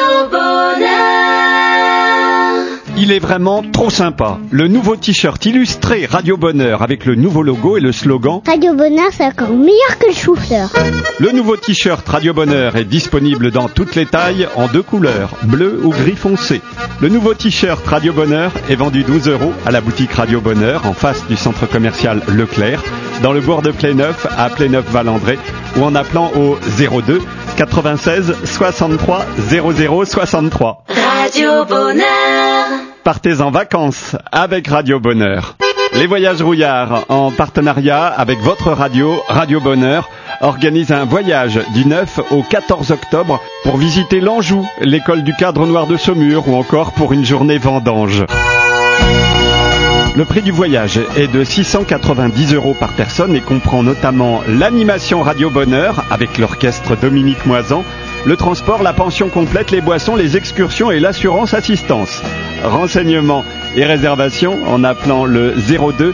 Bonheur. Il est vraiment trop sympa. Le nouveau t-shirt illustré Radio Bonheur avec le nouveau logo et le slogan Radio Bonheur, c'est encore meilleur que le chou-fleur. Le nouveau t-shirt Radio Bonheur est disponible dans toutes les tailles en 2 couleurs, bleu ou gris foncé. Le nouveau t-shirt Radio Bonheur est vendu 12 € à la boutique Radio Bonheur en face du centre commercial Leclerc, dans le bourg de Pléneuf à Pléneuf-Valandré, ou en appelant au 02 96 63 00 63. Radio Bonheur. Partez en vacances avec Radio Bonheur. Les Voyages Rouillard, en partenariat avec votre radio, Radio Bonheur, organise un voyage du 9 au 14 octobre pour visiter l'Anjou, l'école du Cadre Noir de Saumur ou encore pour une journée vendange. Le prix du voyage est de 690 € par personne et comprend notamment l'animation Radio Bonheur avec l'orchestre Dominique Moisan, le transport, la pension complète, les boissons, les excursions et l'assurance assistance. Renseignements et réservations en appelant le 02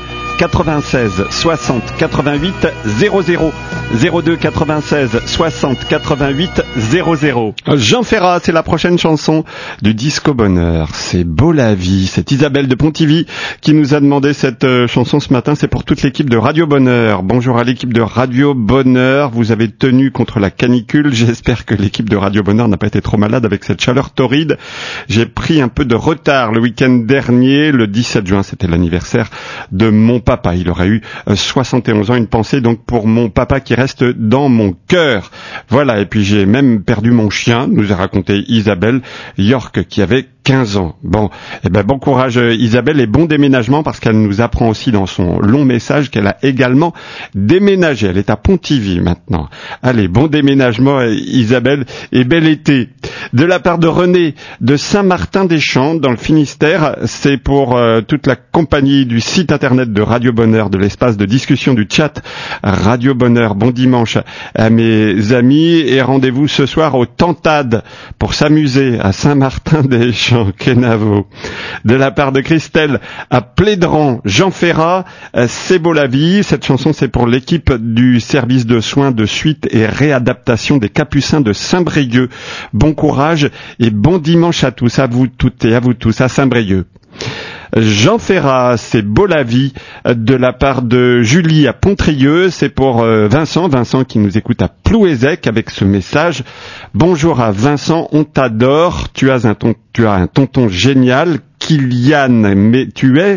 96 60 88 00 02 96 60 88 00. Jean Ferrat, c'est la prochaine chanson du Disco Bonheur. C'est Beau la vie. C'est Isabelle de Pontivy qui nous a demandé cette chanson ce matin. C'est pour toute l'équipe de Radio Bonheur. Bonjour à l'équipe de Radio Bonheur. Vous avez tenu contre la canicule. J'espère que l'équipe de Radio Bonheur n'a pas été trop malade avec cette chaleur torride. J'ai pris un peu de retard le week-end dernier. Le 17 juin, c'était l'anniversaire de mon papa. Il aurait eu 71 ans. Une pensée donc pour mon papa qui reste dans mon cœur. Voilà, et puis j'ai même perdu mon chien, nous a raconté Isabelle York qui avait 15 ans. Bon, eh ben bon courage Isabelle et bon déménagement parce qu'elle nous apprend aussi dans son long message qu'elle a également déménagé. Elle est à Pontivy maintenant. Allez, bon déménagement Isabelle et bel été. De la part de René de Saint-Martin-des-Champs dans le Finistère, c'est pour toute la compagnie du site internet de Radio Bonheur, de l'espace de discussion du chat Radio Bonheur. Bon dimanche à mes amis et rendez-vous ce soir au Tantade pour s'amuser à Saint-Martin-des-Champs. Kenavo. De la part de Christelle à Plédran, Jean Ferrat, C'est beau la vie. Cette chanson c'est pour l'équipe du service de soins de suite et réadaptation des Capucins de Saint-Brieuc. Bon courage et bon dimanche à tous, à vous toutes et à vous tous à Saint-Brieuc. Jean Ferrat, c'est beau la vie, de la part de Julie à Pontrieux, c'est pour Vincent qui nous écoute à Plouézec avec ce message. Bonjour à Vincent, on t'adore, tu as un tonton génial, Kylian, mais tu es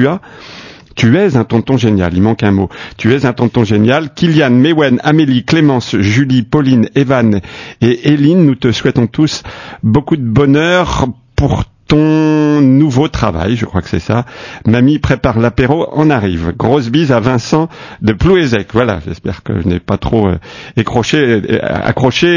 un tonton génial, il manque un mot. Tu es un tonton génial. Kylian, Mewen, Amélie, Clémence, Julie, Pauline, Evan et Eline, nous te souhaitons tous beaucoup de bonheur pour ton nouveau travail, je crois que c'est ça. Mamie prépare l'apéro, on arrive. Grosse bise à Vincent de Plouézec. Voilà, j'espère que je n'ai pas trop accroché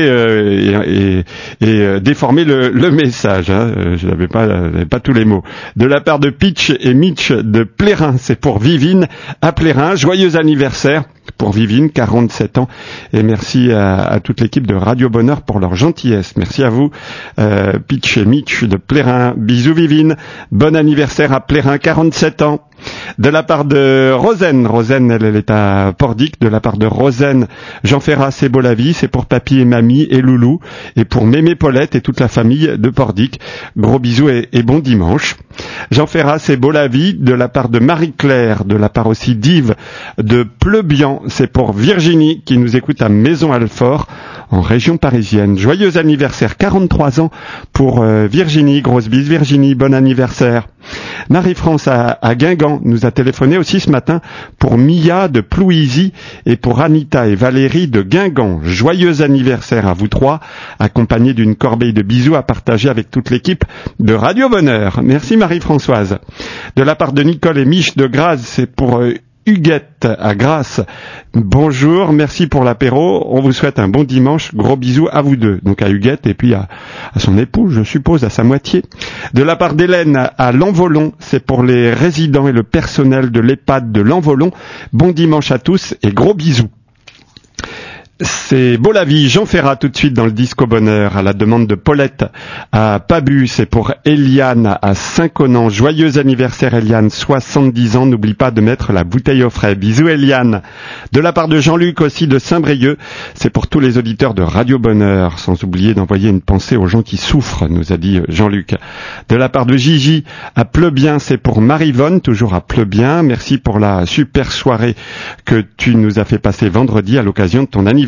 et déformé le message. Hein. Je n'avais pas tous les mots. De la part de Pitch et Mitch de Plérin, c'est pour Vivine à Plérin. Joyeux anniversaire pour Vivine, 47 ans. Et merci à toute l'équipe de Radio Bonheur pour leur gentillesse. Merci à vous, Pitch et Mitch de Plérin. Bisous Vivine. Bon anniversaire à Plérin, 47 ans. De la part de Rosen, elle est à Pordic. De la part de Rosen, Jean Ferrat, c'est beau la vie, c'est pour papy et mamie et Loulou, et pour Mémé Paulette et toute la famille de Pordic. Gros bisous et bon dimanche. Jean Ferrat, c'est beau la vie, de la part de Marie-Claire, de la part aussi d'Yves de Pleubian, c'est pour Virginie qui nous écoute à Maison-Alfort en région parisienne. Joyeux anniversaire, 43 ans pour Virginie, grosse bise Virginie, bon anniversaire. Marie-France à Guingamp nous a téléphoné aussi ce matin pour Mia de Plouisy et pour Anita et Valérie de Guingamp. Joyeux anniversaire à vous trois, accompagnés d'une corbeille de bisous à partager avec toute l'équipe de Radio Bonheur. Merci Marie-Françoise. De la part de Nicole et Mich de Grasse, c'est pour Huguette à Grasse. Bonjour, merci pour l'apéro. On vous souhaite un bon dimanche. Gros bisous à vous deux. Donc à Huguette et puis à son époux, je suppose, à sa moitié. De la part d'Hélène à L'Envolon, c'est pour les résidents et le personnel de l'EHPAD de L'Envolon. Bon dimanche à tous et gros bisous. C'est beau la vie, Jean Ferrat tout de suite dans le Disco Bonheur à la demande de Paulette à Pabu, c'est pour Eliane à Saint-Conan. Joyeux anniversaire Eliane, 70 ans, n'oublie pas de mettre la bouteille au frais. Bisous Eliane. De la part de Jean-Luc aussi de Saint-Brieuc, c'est pour tous les auditeurs de Radio Bonheur, sans oublier d'envoyer une pensée aux gens qui souffrent, nous a dit Jean-Luc. De la part de Gigi à Pleubien, c'est pour Marivonne, toujours à Pleubien. Merci pour la super soirée que tu nous as fait passer vendredi à l'occasion de ton anniversaire.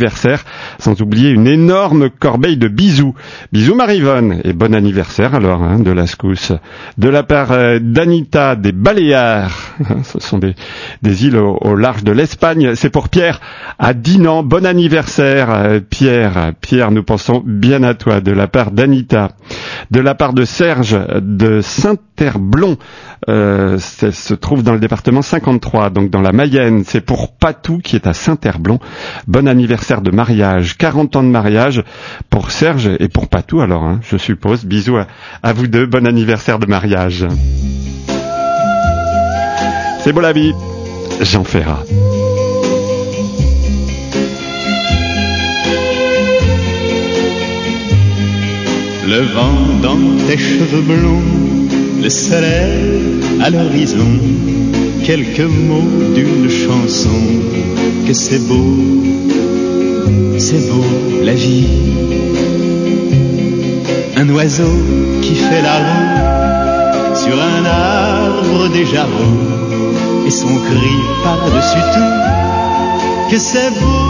anniversaire, sans oublier une énorme corbeille de bisous. Bisous Marivonne, et bon anniversaire alors, de la secousse. De la part d'Anita des Baléares, ce sont des îles au large de l'Espagne, c'est pour Pierre à Dinan, bon anniversaire Pierre, nous pensons bien à toi, de la part d'Anita. De la part de Serge de Saint-Herblon, ça se trouve dans le département 53, donc dans la Mayenne, c'est pour Patou qui est à Saint-Herblon. Bon anniversaire de mariage, 40 ans de mariage pour Serge et pour Patou alors, je suppose. Bisous à vous deux, bon anniversaire de mariage. C'est beau la vie, Jean Ferrat. Le vent dans tes cheveux blonds, le soleil à l'horizon, quelques mots d'une chanson, que c'est beau la vie. Un oiseau qui fait la roue sur un arbre déjà roux, et son cri par-dessus tout, que c'est beau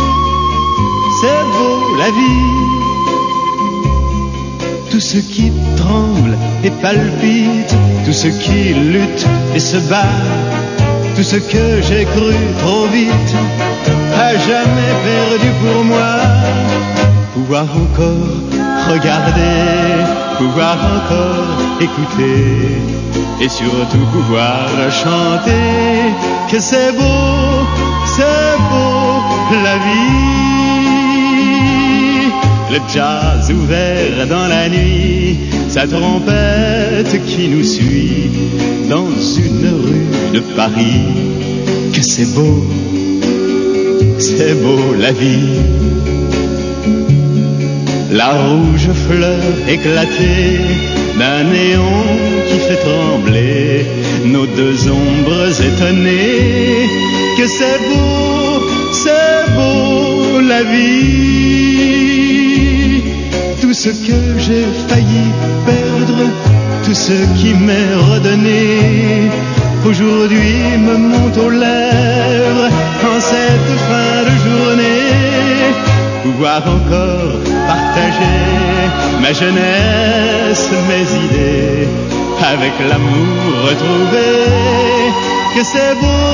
la vie. Tout ce qui tremble et palpite, tout ce qui lutte et se bat, tout ce que j'ai cru trop vite, à jamais perdu pour moi. Pouvoir encore regarder, pouvoir encore écouter, et surtout pouvoir chanter, que c'est beau la vie. Le jazz ouvert dans la nuit, sa trompette qui nous suit dans une rue de Paris. Que c'est beau la vie. La rouge fleur éclatée d'un néon qui fait trembler nos deux ombres étonnées. Que c'est beau la vie. Tout ce que j'ai failli perdre, tout ce qui m'est redonné, aujourd'hui me monte aux lèvres en cette fin de journée. Pouvoir encore partager ma jeunesse, mes idées, avec l'amour retrouvé. Que c'est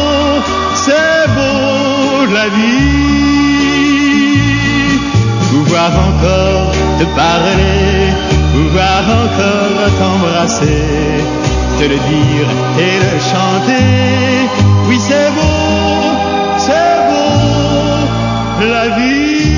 beau la vie. Pouvoir encore te parler, pouvoir encore t'embrasser, te le dire et le chanter. Oui, c'est beau la vie.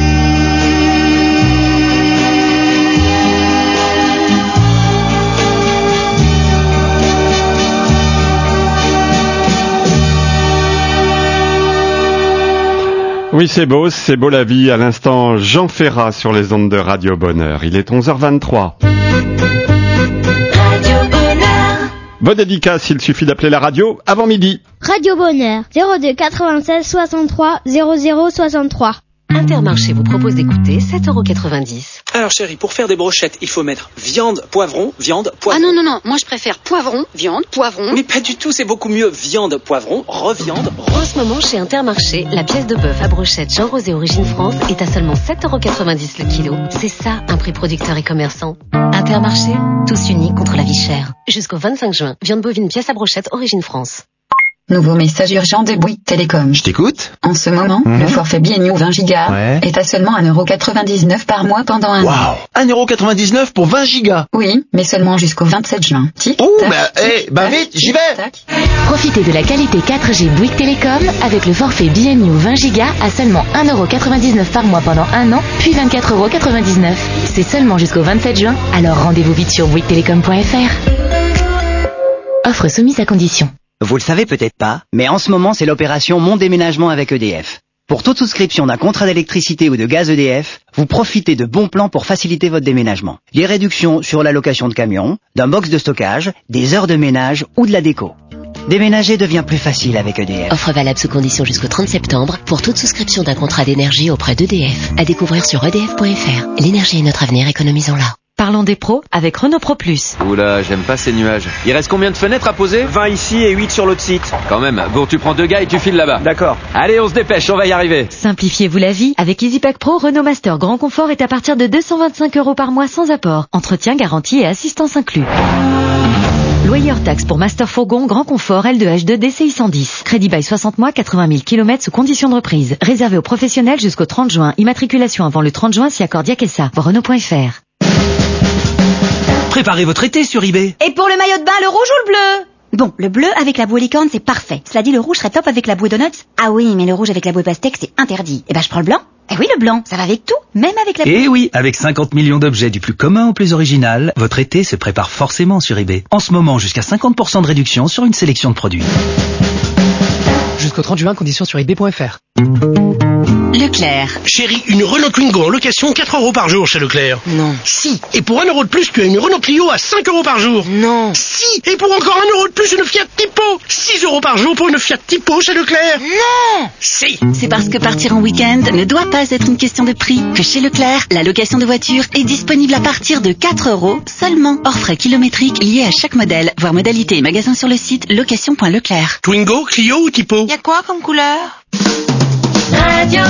Oui, c'est beau la vie. À l'instant, Jean Ferrat sur les ondes de Radio Bonheur. Il est 11h23. Radio Bonheur. Bonne dédicace, il suffit d'appeler la radio avant midi. Radio Bonheur, 02 96 63 00 63. Intermarché vous propose d'écouter 7,90 €. Alors chérie, pour faire des brochettes, il faut mettre viande, poivron, viande, poivron. Ah non, moi je préfère poivron, viande, poivron. Mais pas du tout, c'est beaucoup mieux. Viande, poivron, reviande. En ce moment, chez Intermarché, la pièce de bœuf à brochette Jean Rosé Origine France est à seulement 7,90 € le kilo. C'est ça, un prix producteur et commerçant. Intermarché, tous unis contre la vie chère. Jusqu'au 25 juin, viande bovine pièce à brochette Origine France. Nouveau message urgent de Bouygues Télécom. Je t'écoute. En ce moment, le forfait BNU 20 gigas est à seulement 1,99 € par mois pendant un an. 1,99 € pour 20 gigas. Oui, mais seulement jusqu'au 27 juin. Tic, vite, j'y vais. Profitez de la qualité 4G Bouygues Télécom avec le forfait BNU 20 gigas à seulement 1,99 € par mois pendant un an, puis 24,99 €. C'est seulement jusqu'au 27 juin, alors rendez-vous vite sur bouyguestelecom.fr. Offre soumise à condition. Vous le savez peut-être pas, mais en ce moment c'est l'opération Mon déménagement avec EDF. Pour toute souscription d'un contrat d'électricité ou de gaz EDF, vous profitez de bons plans pour faciliter votre déménagement. Des réductions sur la location de camions, d'un box de stockage, des heures de ménage ou de la déco. Déménager devient plus facile avec EDF. Offre valable sous condition jusqu'au 30 septembre pour toute souscription d'un contrat d'énergie auprès d'EDF. À découvrir sur edf.fr. L'énergie est notre avenir, économisons-la. Parlons des pros avec Renault Pro Plus. Oula, j'aime pas ces nuages. Il reste combien de fenêtres à poser ? 20 ici et 8 sur l'autre site. Quand même, bon, tu prends 2 gars et tu files là-bas. D'accord. Allez, on se dépêche, on va y arriver. Simplifiez-vous la vie. Avec EasyPack Pro, Renault Master Grand Confort est à partir de 225 € par mois sans apport. Entretien, garantie et assistance inclus. Loyer hors taxe pour Master Fourgon Grand Confort L2 H2 DCI 110. Crédit by 60 mois, 80 000 km sous condition de reprise. Réservé aux professionnels jusqu'au 30 juin. Immatriculation avant le 30 juin si accord Diakessa. Voir Renault.fr. Préparez votre été sur eBay. Et pour le maillot de bain, le rouge ou le bleu ? Bon, le bleu avec la bouée licorne, c'est parfait. Cela dit, le rouge serait top avec la bouée donuts. Ah oui, mais le rouge avec la bouée pastèque, c'est interdit. Eh ben, je prends le blanc. Eh oui, le blanc, ça va avec tout, même avec la... Eh oui, avec 50 millions d'objets du plus commun au plus original, votre été se prépare forcément sur eBay. En ce moment, jusqu'à 50% de réduction sur une sélection de produits. Jusqu'au 30 juin, conditions sur eBay.fr. Leclerc. Chérie, une Renault Twingo en location 4 € par jour chez Leclerc. Non. Si. Et pour 1 € de plus, tu as une Renault Clio à 5 € par jour. Non. Si. Et pour encore 1 € de plus, une Fiat Tipo. 6 € par jour pour une Fiat Tipo chez Leclerc. Non. Si. C'est parce que partir en week-end ne doit pas être une question de prix que chez Leclerc, la location de voiture est disponible à partir de 4 € seulement. Hors frais kilométriques liés à chaque modèle. Voir modalité et magasin sur le site location.leclerc. Twingo, Clio ou Tipo ? Y a quoi comme couleur ? Radio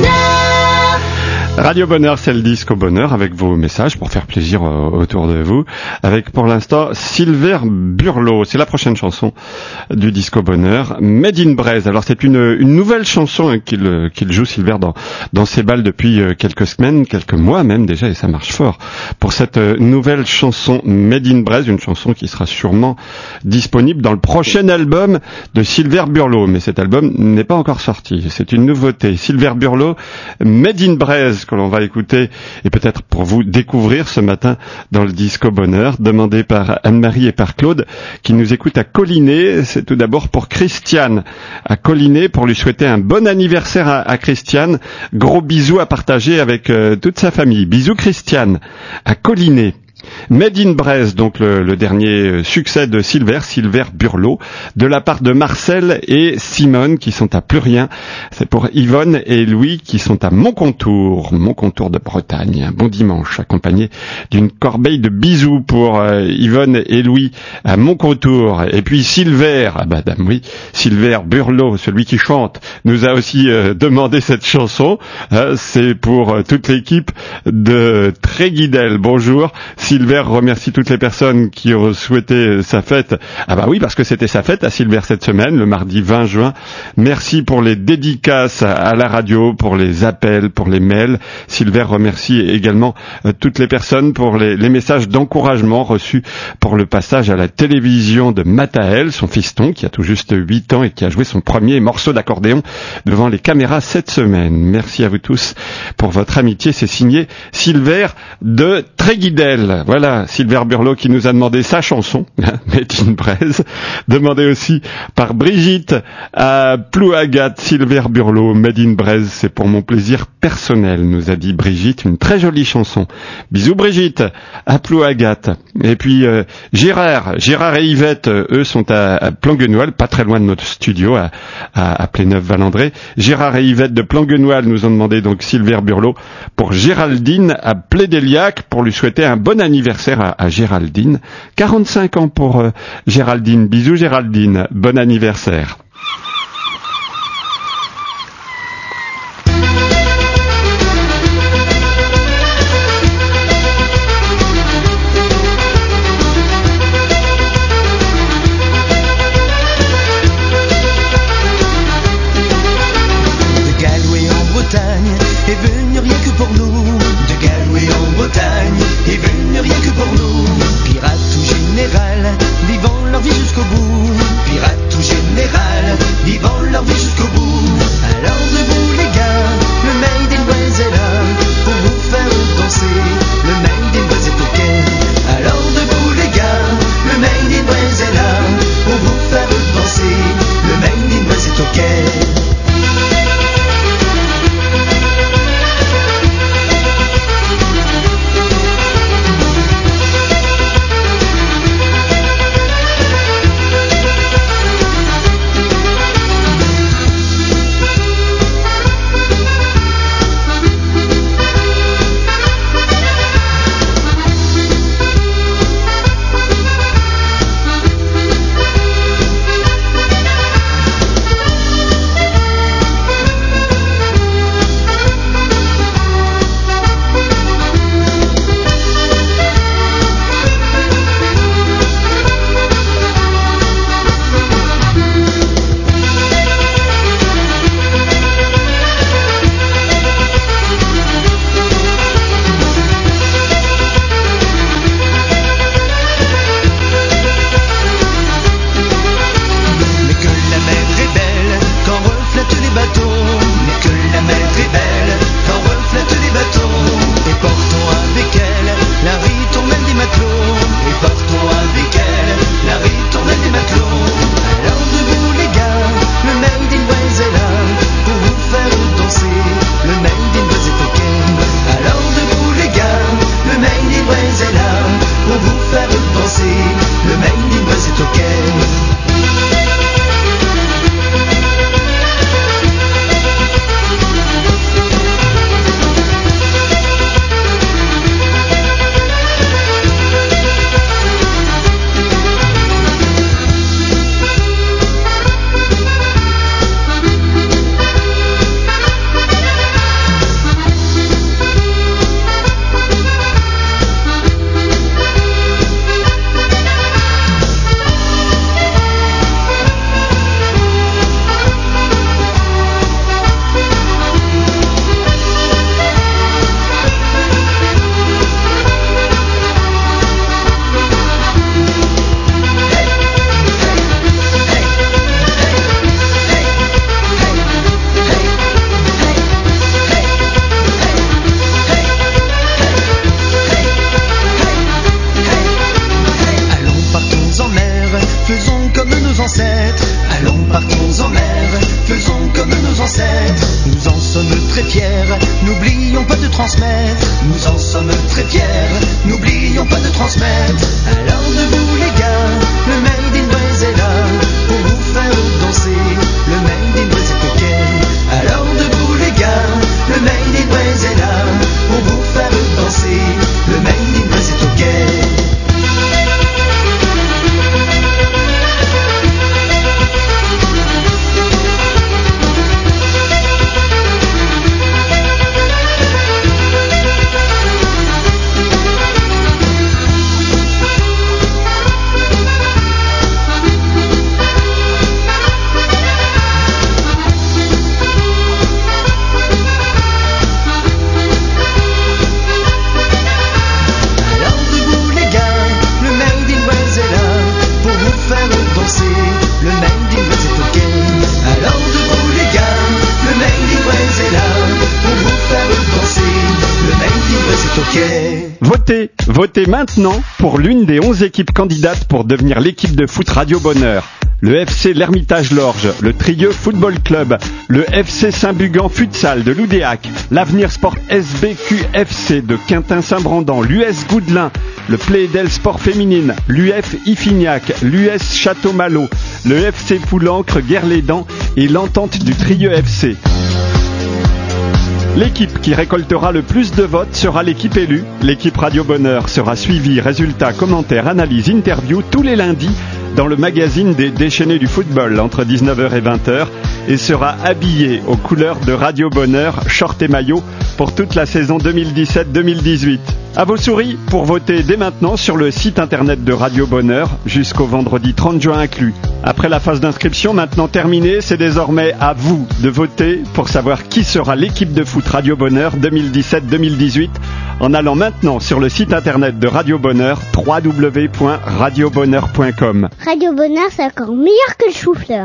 Bonheur. Radio Bonheur, c'est le disque au bonheur avec vos messages pour faire plaisir autour de vous. Avec pour l'instant Silver Burlot, c'est la prochaine chanson du disque au bonheur. Made in Braise. Alors c'est une nouvelle chanson qu'il joue Silver dans ses balles depuis quelques semaines, quelques mois même déjà, et ça marche fort. Pour cette nouvelle chanson Made in Braise, une chanson qui sera sûrement disponible dans le prochain album de Silver Burlot. Mais cet album n'est pas encore sorti. C'est une nouveauté. Silver Burlot, Made in Braise, que l'on va écouter et peut-être pour vous découvrir ce matin dans le disque bonheur, demandé par Anne-Marie et par Claude qui nous écoutent à Collinet. C'est tout d'abord pour Christiane à Collinet, pour lui souhaiter un bon anniversaire à Christiane. Gros bisous à partager avec toute sa famille. Bisous Christiane à Collinet. Made in Braise, donc le dernier succès de Silver Burlot, de la part de Marcel et Simone qui sont à Plurien. C'est pour Yvonne et Louis qui sont à Moncontour de Bretagne. Un bon dimanche, accompagné d'une corbeille de bisous pour Yvonne et Louis à Moncontour. Et puis Silver, Silver Burlot, celui qui chante, nous a aussi demandé cette chanson. C'est pour toute l'équipe de Tréguidel. Bonjour. Silver remercie toutes les personnes qui ont souhaité sa fête. Ah bah oui, parce que c'était sa fête à Silver cette semaine, le mardi 20 juin. Merci pour les dédicaces à la radio, pour les appels, pour les mails. Silver remercie également toutes les personnes pour les messages d'encouragement reçus pour le passage à la télévision de Mathaël, son fiston, qui a tout juste 8 ans et qui a joué son premier morceau d'accordéon devant les caméras cette semaine. Merci à vous tous pour votre amitié. C'est signé Silver de Tréguidel. Voilà, Silver Burlot qui nous a demandé sa chanson, Made in Braise, demandé aussi par Brigitte à Plouagat. Silver Burlot, Made in Braise, c'est pour mon plaisir personnel, nous a dit Brigitte, une très jolie chanson. Bisous Brigitte, à Plouagat. Et puis Gérard et Yvette, eux sont à Planguenoil, pas très loin de notre studio, à Pléneuf-Valandré. Gérard et Yvette de Planguenoil nous ont demandé donc Silver Burlot pour Géraldine à Plédéliac, pour lui souhaiter un bon anniversaire à Géraldine. 45 ans pour Géraldine. Bisous Géraldine, bon anniversaire. De Galway en Bretagne est venu rien que pour nous. De Galway en Bretagne est venu rien que pour nous. Pirates ou général, vivant leur vie jusqu'au bout. Pirates ou général, très fiers, n'oublions pas de transmettre. Nous en sommes très fiers, n'oublions pas de transmettre. Alors debout les gars, le Made in Braise est là pour vous faire danser. Le Made in Braise est ok. Alors debout les gars, le Made in Braise est là pour vous faire danser. Le Made in Braise est ok. Votez maintenant pour l'une des 11 équipes candidates pour devenir l'équipe de foot Radio Bonheur. Le FC L'Hermitage-Lorges, le Trieux Football Club, le FC Saint-Bugan Futsal de Loudéac, l'Avenir Sport SBQFC de Quintin-Saint-Brandan, l'US Goudelin, le Plédel Sport Féminine, l'UF Iffignac, l'US Château-Malo, le FC Poulencre Guerlédan et l'Entente du Trieux FC. L'équipe qui récoltera le plus de votes sera l'équipe élue. L'équipe Radio Bonheur sera suivie, résultats, commentaires, analyses, interviews tous les lundis dans le magazine des déchaînés du football entre 19h et 20h et sera habillée aux couleurs de Radio Bonheur, short et maillot pour toute la saison 2017-2018. À vos souris pour voter dès maintenant sur le site internet de Radio Bonheur jusqu'au vendredi 30 juin inclus. Après la phase d'inscription maintenant terminée, c'est désormais à vous de voter pour savoir qui sera l'équipe de foot Radio Bonheur 2017-2018 en allant maintenant sur le site internet de Radio Bonheur www.radiobonheur.com. Radio Bonheur, c'est encore meilleur que le chou-fleur.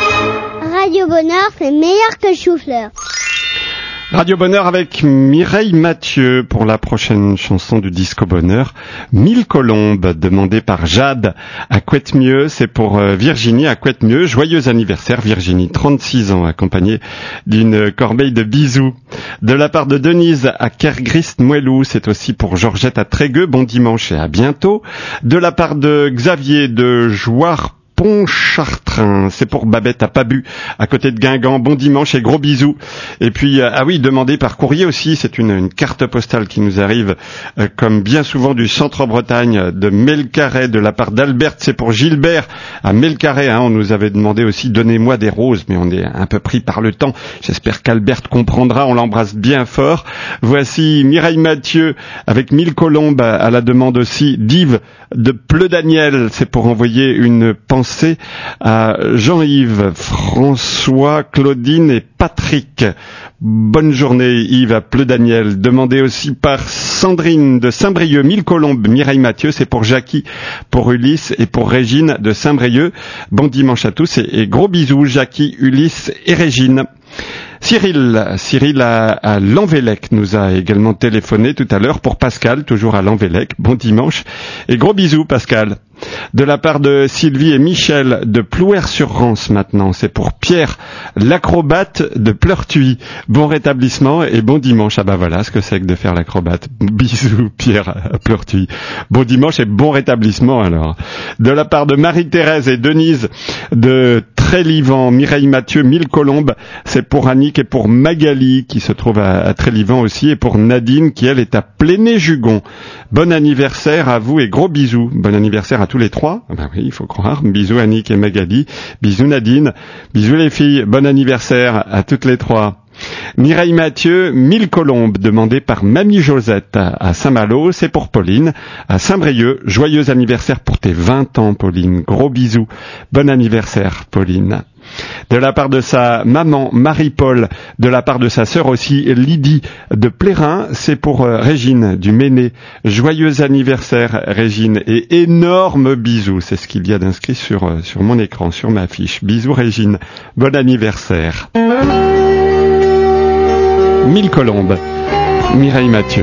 Radio Bonheur, c'est meilleur que le chou-fleur. Radio Bonheur avec Mireille Mathieu pour la prochaine chanson du Disco Bonheur. 1000 colombes, demandée par Jade à Couette-Mieux. C'est pour Virginie à Couette-Mieux. Joyeux anniversaire Virginie, 36 ans, accompagnée d'une corbeille de bisous. De la part de Denise à Kergrist-Moellou, c'est aussi pour Georgette à Trégueux. Bon dimanche et à bientôt. De la part de Xavier de Jouarre Pontchartrain, c'est pour Babette à Pabu, à côté de Guingamp. Bon dimanche et gros bisous. Et puis, demandé par courrier aussi, c'est une carte postale qui nous arrive, comme bien souvent du centre-Bretagne, de Melcarré, de la part d'Albert, c'est pour Gilbert à Melcarré. On nous avait demandé aussi, donnez-moi des roses, mais on est un peu pris par le temps. J'espère qu'Albert comprendra, on l'embrasse bien fort. Voici Mireille Mathieu avec 1000 colombes à la demande aussi d'Yves de Pleu-Daniel, c'est pour envoyer une pensée à Jean-Yves, François, Claudine et Patrick. Bonne journée Yves à Pleu-Daniel. Demandé aussi par Sandrine de Saint-Brieuc. 1000 colombes, Mireille Mathieu, c'est pour Jackie, pour Ulysse et pour Régine de Saint-Brieuc. Bon dimanche à tous et gros bisous Jackie, Ulysse et Régine. Cyril à Lanvélec nous a également téléphoné tout à l'heure pour Pascal, toujours à Lanvélec. Bon dimanche et gros bisous Pascal. De la part de Sylvie et Michel de Plouer-sur-Rance maintenant, c'est pour Pierre, l'acrobate de Pleurtuis. Bon rétablissement et bon dimanche. Ah bah voilà ce que c'est que de faire l'acrobate. Bisous Pierre à Pleurtuis. Bon dimanche et bon rétablissement alors. De la part de Marie-Thérèse et Denise de Trélivan, Mireille Mathieu, 1000 colombes, c'est pour Annick et pour Magali qui se trouve à Trélivan aussi et pour Nadine qui elle est à Pléné-Jugon. Bon anniversaire à vous et gros bisous. Bon anniversaire à tous les trois. Ben oui, il faut croire. Bisous Annick et Magali. Bisous Nadine. Bisous les filles. Bon anniversaire à toutes les trois. Mireille Mathieu, 1000 colombes, demandées par Mamie Josette à Saint-Malo, c'est pour Pauline. À Saint-Brieuc, joyeux anniversaire pour tes 20 ans Pauline. Gros bisous. Bon anniversaire Pauline. De la part de sa maman Marie-Paul, de la part de sa sœur aussi Lydie de Plérin, c'est pour Régine du Méné. Joyeux anniversaire Régine et énorme bisous, c'est ce qu'il y a d'inscrit sur mon écran, sur ma fiche. Bisous Régine, bon anniversaire. 1000 colombes, Mireille Mathieu.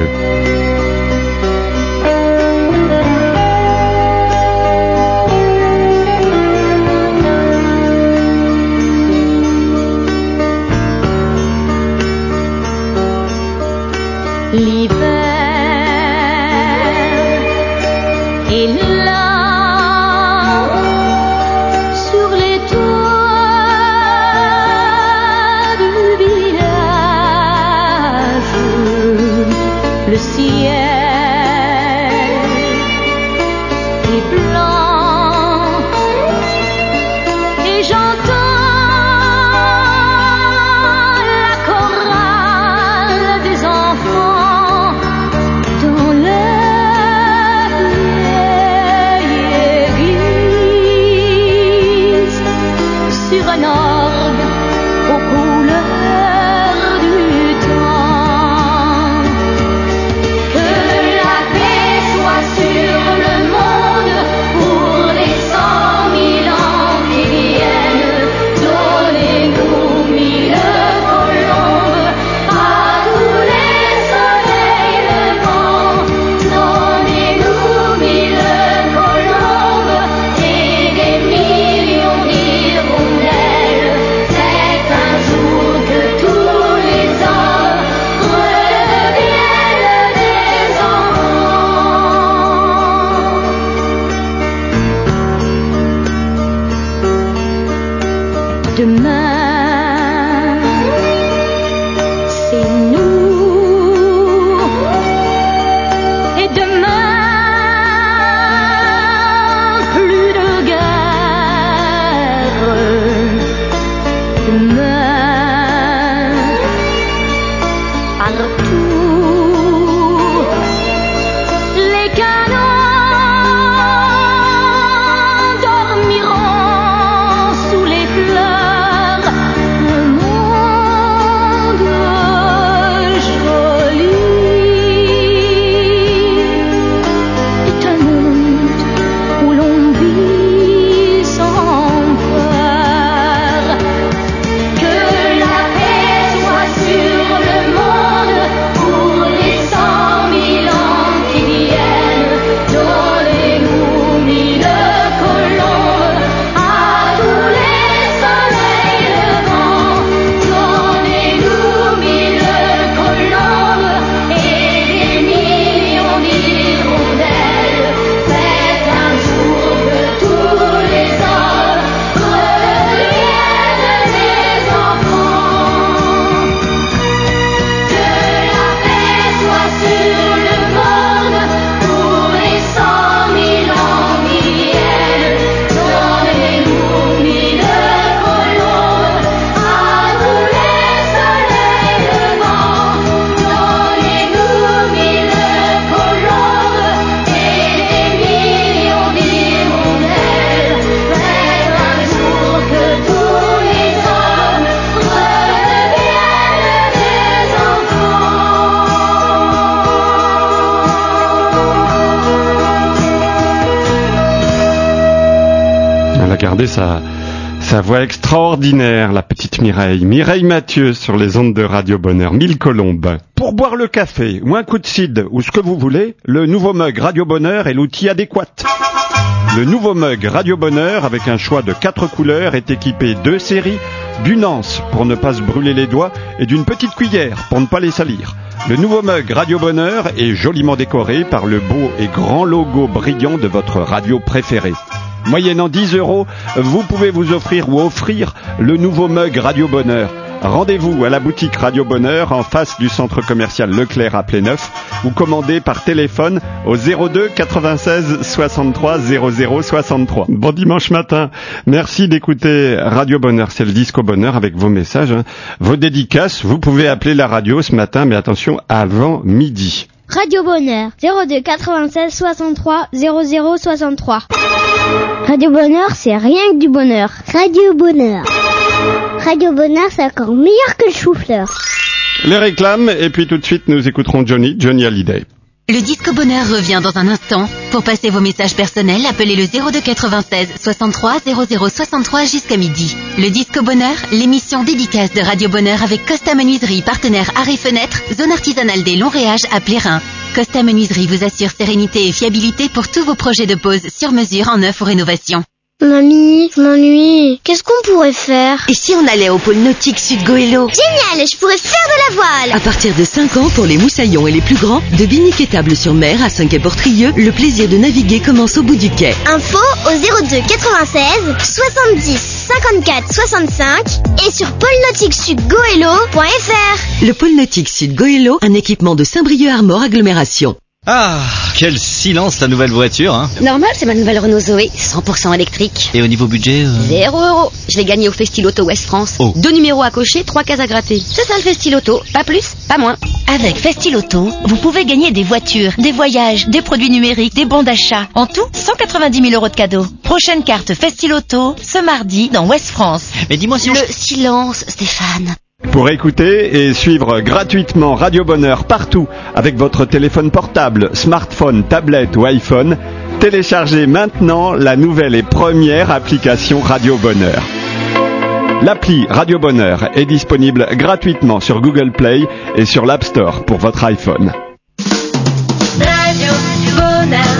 l'hiver est là sur les toits du village. Le ciel est blanc et j'entends la chorale des enfants dans la vieille église sur un orgue aux couleurs du temps. Que la paix soit sur le monde pour les 100 000 ans qui viennent. Donnez-nous 1000 colombes à tous les soleils levants. Donnez-nous 1000 colombes et des millions d'hirondelles. C'est un jour que tous les hommes redeviennent des enfants. Demain, c'est nous. Et demain, plus de guerre. Demain, partout, les canons dormiront sous les fleurs. Le monde joli est un monde où l'on vit sans peur. Que la paix soit sur le monde pour les 100 000 ans qui viennent. Donnez-nous 1000 colombes à tous les soleils levants. Donnez-nous 1000 colombes et des millions d'hirondelles. C'est un jour que tous les hommes redeviennent des enfants. Que la paix soit sur le monde pour les 100 000 ans qui viennent. Donnez-nous 1000 colombes à tous les soleils levants. Donnez-nous 1000 colombes et des millions d'hirondelles. C'est un jour que tous les hommes redeviennent des enfants. Elle a gardé sa voix extraordinaire, la petite Mireille. Mireille Mathieu sur les ondes de Radio Bonheur. 1000 colombes. Pour boire le café ou un coup de cidre ou ce que vous voulez, le nouveau mug Radio Bonheur est l'outil adéquat. Le nouveau mug Radio Bonheur, avec un choix de 4 couleurs, est équipé de séries, d'une anse pour ne pas se brûler les doigts et d'une petite cuillère pour ne pas les salir. Le nouveau mug Radio Bonheur est joliment décoré par le beau et grand logo brillant de votre radio préférée. Moyennant 10 €, vous pouvez vous offrir ou offrir le nouveau mug Radio Bonheur. Rendez-vous à la boutique Radio Bonheur en face du centre commercial Leclerc à Pléneuf ou commandez par téléphone au 02 96 63 00 63. Bon dimanche matin. Merci d'écouter Radio Bonheur. C'est le Disco Bonheur avec vos messages, vos dédicaces. Vous pouvez appeler la radio ce matin, mais attention, avant midi. Radio Bonheur 02 96 63 00 63. Radio Bonheur, c'est rien que du bonheur. Radio Bonheur. Radio Bonheur, c'est encore meilleur que le chou-fleur. Les réclames, et puis tout de suite nous écouterons Johnny Hallyday. Le Disco Bonheur revient dans un instant. Pour passer vos messages personnels, appelez le 02 96 63 00 63 jusqu'à midi. Le Disco Bonheur, l'émission dédicace de Radio Bonheur avec Costa Menuiserie, partenaire Arrêt Fenêtre, zone artisanale des longs réages à Plérin. Costa Menuiserie vous assure sérénité et fiabilité pour tous vos projets de pose sur mesure en neuf ou rénovation. Mamie, je m'ennuie. Qu'est-ce qu'on pourrait faire? Et si on allait au pôle nautique Sud Goëlo? Génial, je pourrais faire de la voile. À partir de 5 ans, pour les moussaillons et les plus grands, de Binic et Table-sur-Mer à Saint-Quay-Portrieux, le plaisir de naviguer commence au bout du quai. Info au 02 96 70 54 65 et sur pôle-nautique-sud-goëlo.fr. Le pôle nautique Sud Goëlo, un équipement de Saint-Brieuc-Armor Agglomération. Ah, quel silence la nouvelle voiture, hein. Normal, c'est ma nouvelle Renault Zoé, 100% électrique. Et au niveau budget 0 €. Je l'ai gagné au Festiloto Ouest France. Oh. 2 numéros à cocher, 3 cases à gratter. C'est ça le Festiloto, pas plus, pas moins. Avec Festiloto, vous pouvez gagner des voitures, des voyages, des produits numériques, des bons d'achat. En tout, 190 000 € de cadeaux. Prochaine carte Festiloto, ce mardi, dans Ouest France. Mais dis-moi si Le silence, Stéphane. Pour écouter et suivre gratuitement Radio Bonheur partout avec votre téléphone portable, smartphone, tablette ou iPhone, téléchargez maintenant la nouvelle et première application Radio Bonheur. L'appli Radio Bonheur est disponible gratuitement sur Google Play et sur l'App Store pour votre iPhone. Radio Bonheur,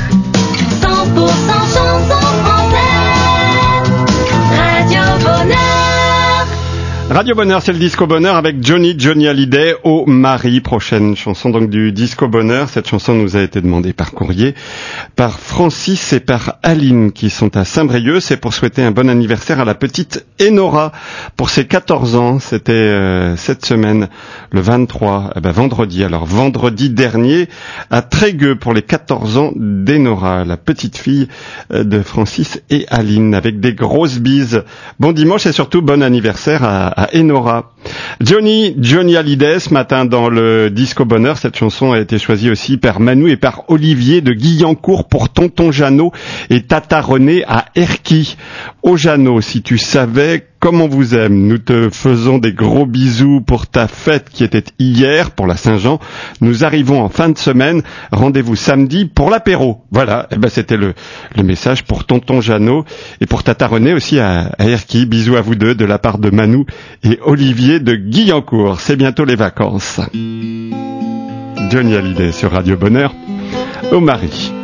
100% chanson française. Radio Bonheur. Radio Bonheur, c'est le Disco Bonheur avec Johnny Hallyday, Oh Marie, prochaine chanson donc du Disco Bonheur. Cette chanson nous a été demandée par courrier par Francis et par Aline qui sont à Saint-Brieuc. C'est pour souhaiter un bon anniversaire à la petite Enora pour ses 14 ans. C'était cette semaine, le 23, vendredi dernier, à Trégueux pour les 14 ans d'Enora, la petite fille de Francis et Aline, avec des grosses bises. Bon dimanche et surtout bon anniversaire à Enora. Johnny Hallyday ce matin dans le Disco Bonheur. Cette chanson a été choisie aussi par Manu et par Olivier de Guyancourt pour Tonton Jeannot et Tata Renée à Erquy. Oh Jeannot, si tu savais comme on vous aime, nous te faisons des gros bisous pour ta fête qui était hier, pour la Saint-Jean. Nous arrivons en fin de semaine. Rendez-vous samedi pour l'apéro. Voilà, c'était le message pour Tonton Jeannot et pour Tata Renée aussi à Erquy. Bisous à vous deux de la part de Manu et Olivier de Guyancourt. C'est bientôt les vacances. Johnny Hallyday sur Radio Bonheur. Oh Marie.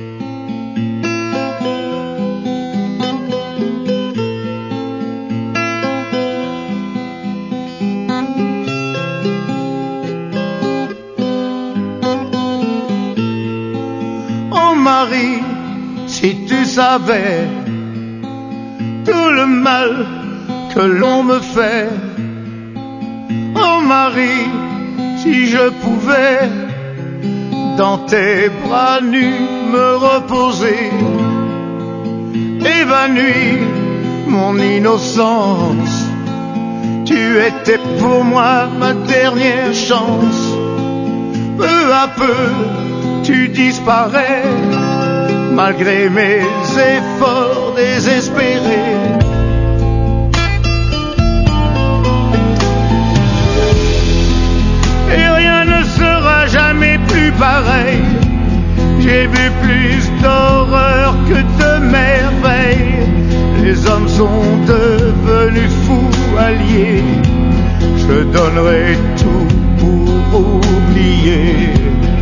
Marie, si tu savais tout le mal que l'on me fait. Oh Marie, si je pouvais dans tes bras nus me reposer, évanouir mon innocence. Tu étais pour moi ma dernière chance. Peu à peu tu disparais, malgré mes efforts désespérés. Et rien ne sera jamais plus pareil. J'ai vu plus d'horreur que de merveilles. Les hommes sont devenus fous alliés. Je donnerai tout pour oublier.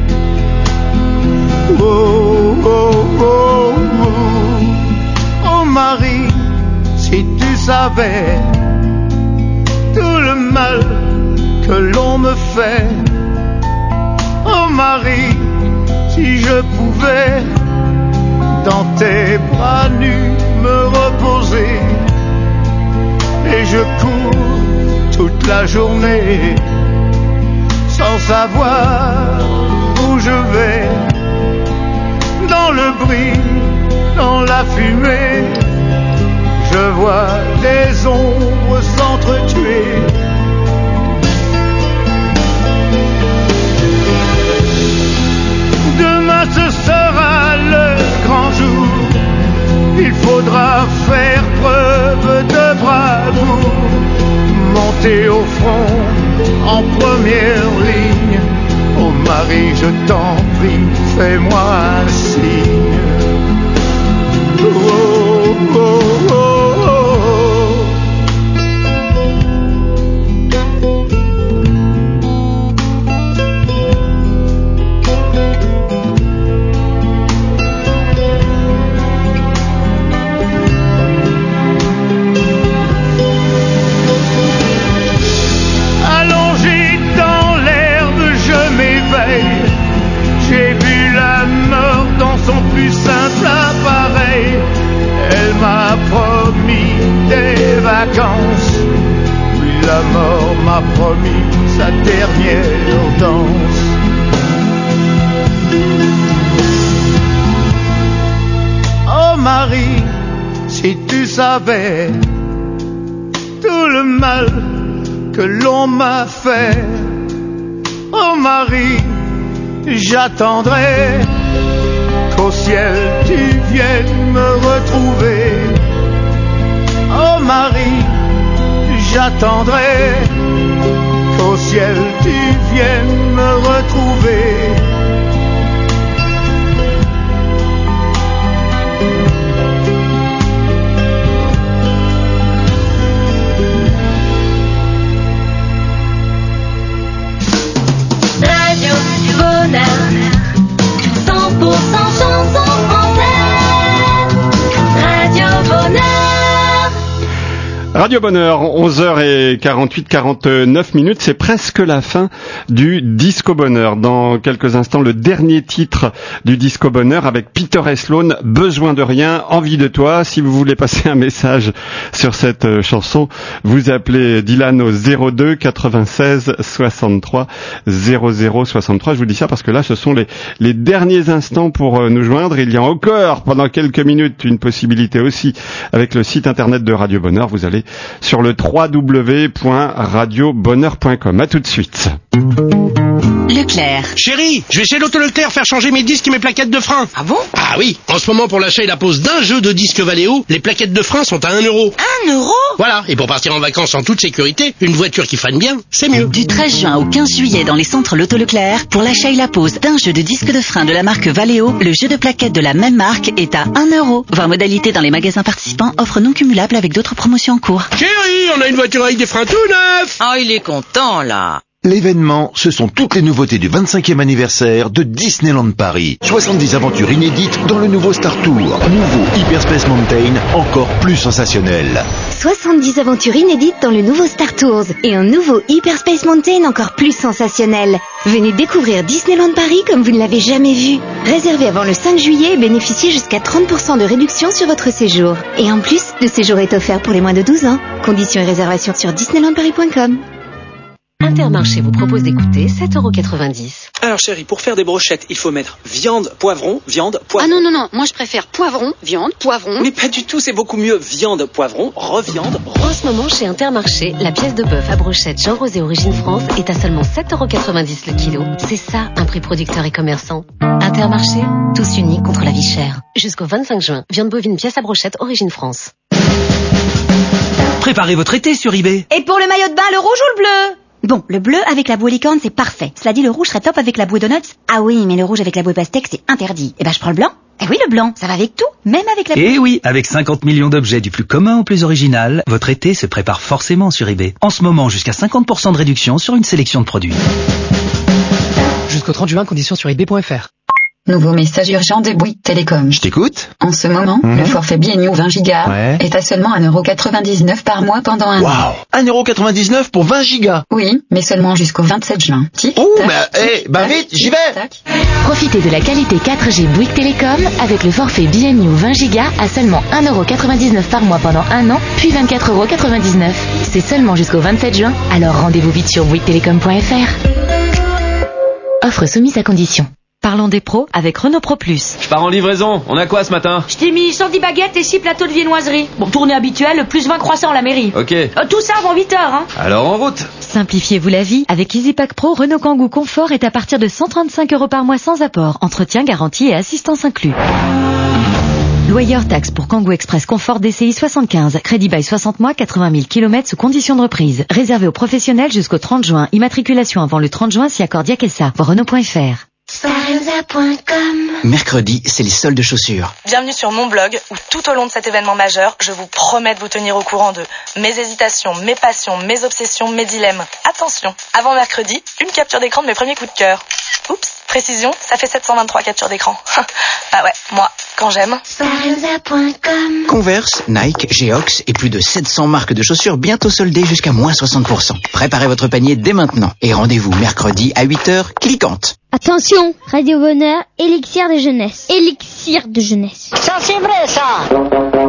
Oh, oh, oh, oh, oh Marie, si tu savais tout le mal que l'on me fait. Oh Marie, si je pouvais dans tes bras nus me reposer. Et je cours toute la journée sans savoir où je vais. Dans le bruit, dans la fumée, je vois des ombres s'entretuer. Demain ce sera le grand jour. Il faudra faire preuve de bravoure, monter au front en première ligne. Oh Marie, je t'en prie, fais-moi un signe. Oh, oh, oh, oh. savais tout le mal que l'on m'a fait. Oh Marie, j'attendrai qu'au ciel tu viennes me retrouver. Oh Marie, j'attendrai qu'au ciel tu viennes me retrouver. Radio Bonheur, 100% chanson française. Radio Bonheur. Radio Bonheur, 11h48, 49 c'est presque la fin du Disco Bonheur. Dans quelques instants, le dernier titre du Disco Bonheur avec Peter et Sloan, Besoin de rien, envie de toi. Si vous voulez passer un message sur cette chanson, vous appelez Dylan au 02 96 63 00 63. Je vous dis ça parce que là, ce sont les derniers instants pour nous joindre. Il y a encore, pendant quelques minutes, une possibilité aussi avec le site internet de Radio Bonheur. Vous allez sur le www.radiobonheur.com. À tout de suite. Leclerc. Chérie, je vais chez l'Auto Leclerc faire changer mes disques et mes plaquettes de frein. Ah bon? Ah oui, en ce moment pour l'achat et la pose d'un jeu de disques Valeo, les plaquettes de frein sont à 1 euro. 1 euro? Voilà, et pour partir en vacances en toute sécurité, une voiture qui freine bien, c'est mieux. Du 13 juin au 15 juillet dans les centres L'Auto Leclerc, pour l'achat et la pose d'un jeu de disques de frein de la marque Valeo, le jeu de plaquettes de la même marque est à 1 euro. Voir modalité dans les magasins participants, offre non cumulable avec d'autres promotions en cours. Chérie, on a une voiture avec des freins tout neufs. Ah, il est content, là. L'événement, ce sont toutes les nouveautés du 25e anniversaire de Disneyland Paris. 70 aventures inédites dans le nouveau Star Tour. Nouveau Hyperspace Mountain, encore plus sensationnel. 70 aventures inédites dans le nouveau Star Tours et un nouveau Hyperspace Mountain encore plus sensationnel. Venez découvrir Disneyland Paris comme vous ne l'avez jamais vu. Réservez avant le 5 juillet et bénéficiez jusqu'à 30% de réduction sur votre séjour. Et en plus, le séjour est offert pour les moins de 12 ans. Conditions et réservations sur disneylandparis.com. Intermarché vous propose d'écouter 7,90 €. Alors chérie, pour faire des brochettes, il faut mettre viande, poivron, viande, poivron. Ah non, moi je préfère poivron, viande, poivron. Mais pas du tout, c'est beaucoup mieux. Viande, poivron, reviande. En ce moment, chez Intermarché, la pièce de bœuf à brochette Jean Rosé Origine France est à seulement 7,90 € le kilo. C'est ça, un prix producteur et commerçant. Intermarché, tous unis contre la vie chère. Jusqu'au 25 juin, viande bovine pièce à brochette Origine France. Préparez votre été sur eBay. Et pour le maillot de bain, le rouge ou le bleu? Bon, le bleu avec la bouée licorne, c'est parfait. Cela dit, le rouge serait top avec la bouée donuts. Ah oui, mais le rouge avec la bouée pastèque, c'est interdit. Eh ben, je prends le blanc. Eh oui, le blanc, ça va avec tout, même avec la bouée. Et oui, avec 50 millions d'objets du plus commun au plus original, votre été se prépare forcément sur eBay. En ce moment, jusqu'à 50% de réduction sur une sélection de produits. Jusqu'au 30 juin, conditions sur eBay.fr. Nouveau message urgent de Bouygues Télécom. Je t'écoute. En ce moment, le forfait BNU 20 Go est à seulement 1,99 € par mois pendant un an. 1,99 € pour 20 gigas. Oui, mais seulement jusqu'au 27 juin. Oh, vite, j'y vais. Profitez de la qualité 4G Bouygues Télécom avec le forfait BNU 20 Go à seulement 1,99 € par mois pendant un an, puis 24,99 €. C'est seulement jusqu'au 27 juin, alors rendez-vous vite sur bouyguestelecom.fr. Offre soumise à condition. Parlons des pros avec Renault Pro Plus. Je pars en livraison. On a quoi ce matin? Je t'ai mis 110 baguettes et 6 plateaux de viennoiserie. Bon, tournée habituelle, plus 20 croissants à la mairie. Ok. Tout ça avant 8 heures, hein. Alors en route. Simplifiez-vous la vie. Avec EasyPack Pro, Renault Kangoo Confort est à partir de 135 € par mois sans apport. Entretien, garantie et assistance inclus. Loyer taxe pour Kangoo Express Confort DCI 75. Crédit bail 60 mois, 80 000 km sous condition de reprise. Réservé aux professionnels jusqu'au 30 juin. Immatriculation avant le 30 juin si accord Diakessa. Renault.fr. Mercredi, c'est les soldes de chaussures. Bienvenue sur mon blog où tout au long de cet événement majeur, je vous promets de vous tenir au courant de mes hésitations, mes passions, mes obsessions, mes dilemmes. Attention, avant mercredi, une capture d'écran de mes premiers coups de cœur. Oups, précision, ça fait 723 captures d'écran. Bah ouais, moi, quand j'aime. Converse, Nike, Geox et plus de 700 marques de chaussures bientôt soldées jusqu'à moins 60%. Préparez votre panier dès maintenant et rendez-vous mercredi à 8h, cliquante. Attention, Radio Bonheur, élixir de jeunesse. Élixir de jeunesse. Ça c'est vrai ça.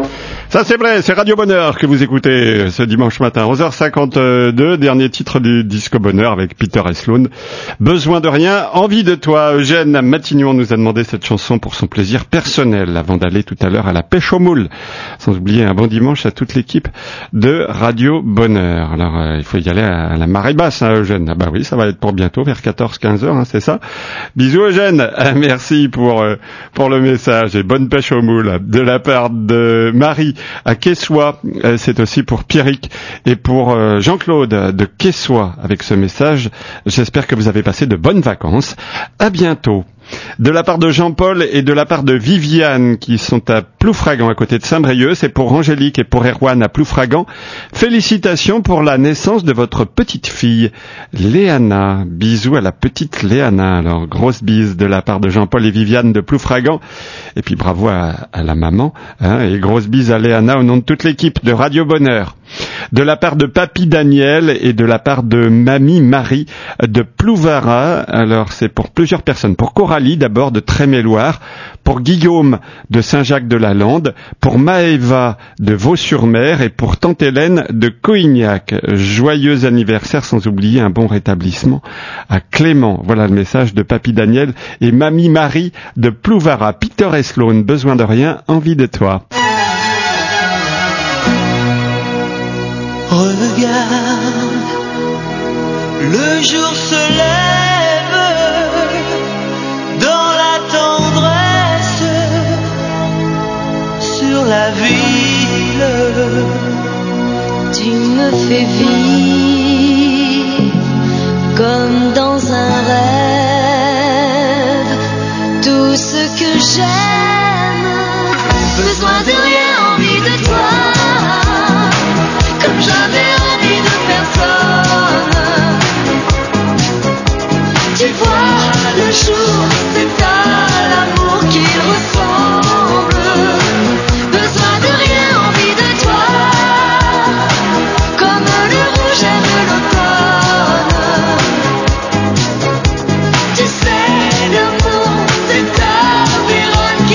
Ça c'est vrai, c'est Radio Bonheur que vous écoutez ce dimanche matin, 11h52, dernier titre du Disco Bonheur avec Peter et Sloan. Besoin de rien, envie de toi. Eugène Matignon nous a demandé cette chanson pour son plaisir personnel avant d'aller tout à l'heure à la pêche aux moules. Sans oublier un bon dimanche à toute l'équipe de Radio Bonheur. Alors il faut y aller à la marée basse, hein, Eugène. Ah bah oui, ça va être pour bientôt, vers 14-15h, hein, c'est ça. Bisous Eugène, merci pour le message et bonne pêche aux moules de la part de Marie à Quessoy. C'est aussi pour Pierrick et pour Jean-Claude de Quessoy avec ce message. J'espère que vous avez passé de bonnes vacances. À bientôt. De la part de Jean-Paul et de la part de Viviane qui sont à Ploufragan à côté de Saint-Brieuc, c'est pour Angélique et pour Erwan à Ploufragan. Félicitations pour la naissance de votre petite fille, Léana. Bisous à la petite Léana. Alors, grosse bise de la part de Jean-Paul et Viviane de Ploufragan. Et puis bravo à la maman, hein, et grosse bise à Léana au nom de toute l'équipe de Radio Bonheur. De la part de Papy Daniel et de la part de Mamie Marie de Plouvara. Alors c'est pour plusieurs personnes. Pour Coralie d'abord de Tréméloire, pour Guillaume de Saint-Jacques-de-la-Lande, pour Maëva de Vaux-sur-Mer et pour Tante Hélène de Coignac. Joyeux anniversaire, sans oublier un bon rétablissement à Clément. Voilà le message de Papy Daniel et Mamie Marie de Plouvara. Peter et Sloan, besoin de rien, envie de toi. Regarde, le jour se lève dans la tendresse sur la ville. Tu me fais vivre comme dans un rêve tout ce que j'aime. Besoin de rien, envie de toi. Comme j'avais envie de personne. Tu vois, le jour, c'est à l'amour qu'il ressemble. Besoin de rien, envie de toi. Comme le rouge aime l'automne. Tu sais, l'amour, c'est ta vérole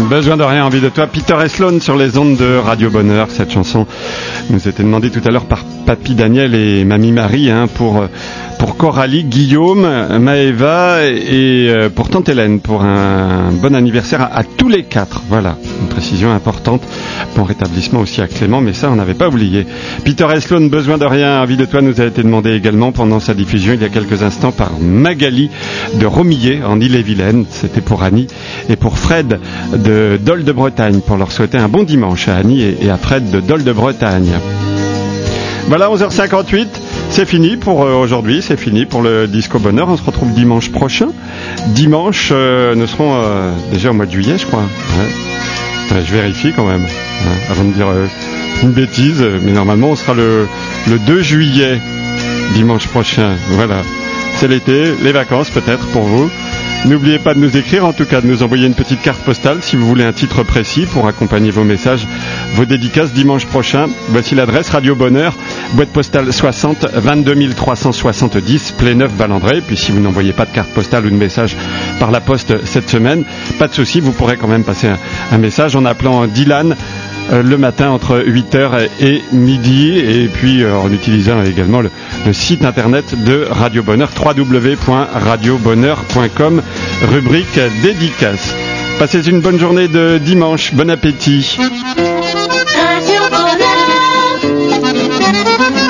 besoin de rien, envie de toi. Peter et Sloan sur les ondes de Radio Bonheur. Cette chanson nous était demandée tout à l'heure par Papy Daniel et Mamie Marie, pour Coralie, Guillaume, Maëva et pour Tante Hélène, pour un bon anniversaire à tous les 4. Voilà, une précision importante. Bon rétablissement aussi à Clément, mais ça on n'avait pas oublié. Peter et Sloan, besoin de rien, envie de toi nous a été demandé également pendant sa diffusion il y a quelques instants par Magali de Romillet en Ille-et-Vilaine. C'était pour Annie et pour Fred de Dol de Bretagne, pour leur souhaiter un bon dimanche à Annie et à Fred de Dol de Bretagne. Voilà, 11h58, c'est fini pour aujourd'hui, c'est fini pour le Disco Bonheur. On se retrouve dimanche prochain. Dimanche, nous serons déjà au mois de juillet, je crois. Ouais. Je vérifie quand même, avant de dire une bêtise, mais normalement on sera le 2 juillet, dimanche prochain. Voilà, c'est l'été, les vacances peut-être pour vous. N'oubliez pas de nous écrire, en tout cas de nous envoyer une petite carte postale si vous voulez un titre précis pour accompagner vos messages, vos dédicaces dimanche prochain. Voici l'adresse Radio Bonheur, boîte postale 60 22 370 Pléneuf-Valandré. Puis si vous n'envoyez pas de carte postale ou de message par la poste cette semaine, pas de souci, vous pourrez quand même passer un message en appelant Dylan le matin entre 8h et midi, et puis en utilisant également le site internet de Radio Bonheur, www.radiobonheur.com, rubrique dédicace. Passez une bonne journée de dimanche, bon appétit. Radio Bonheur.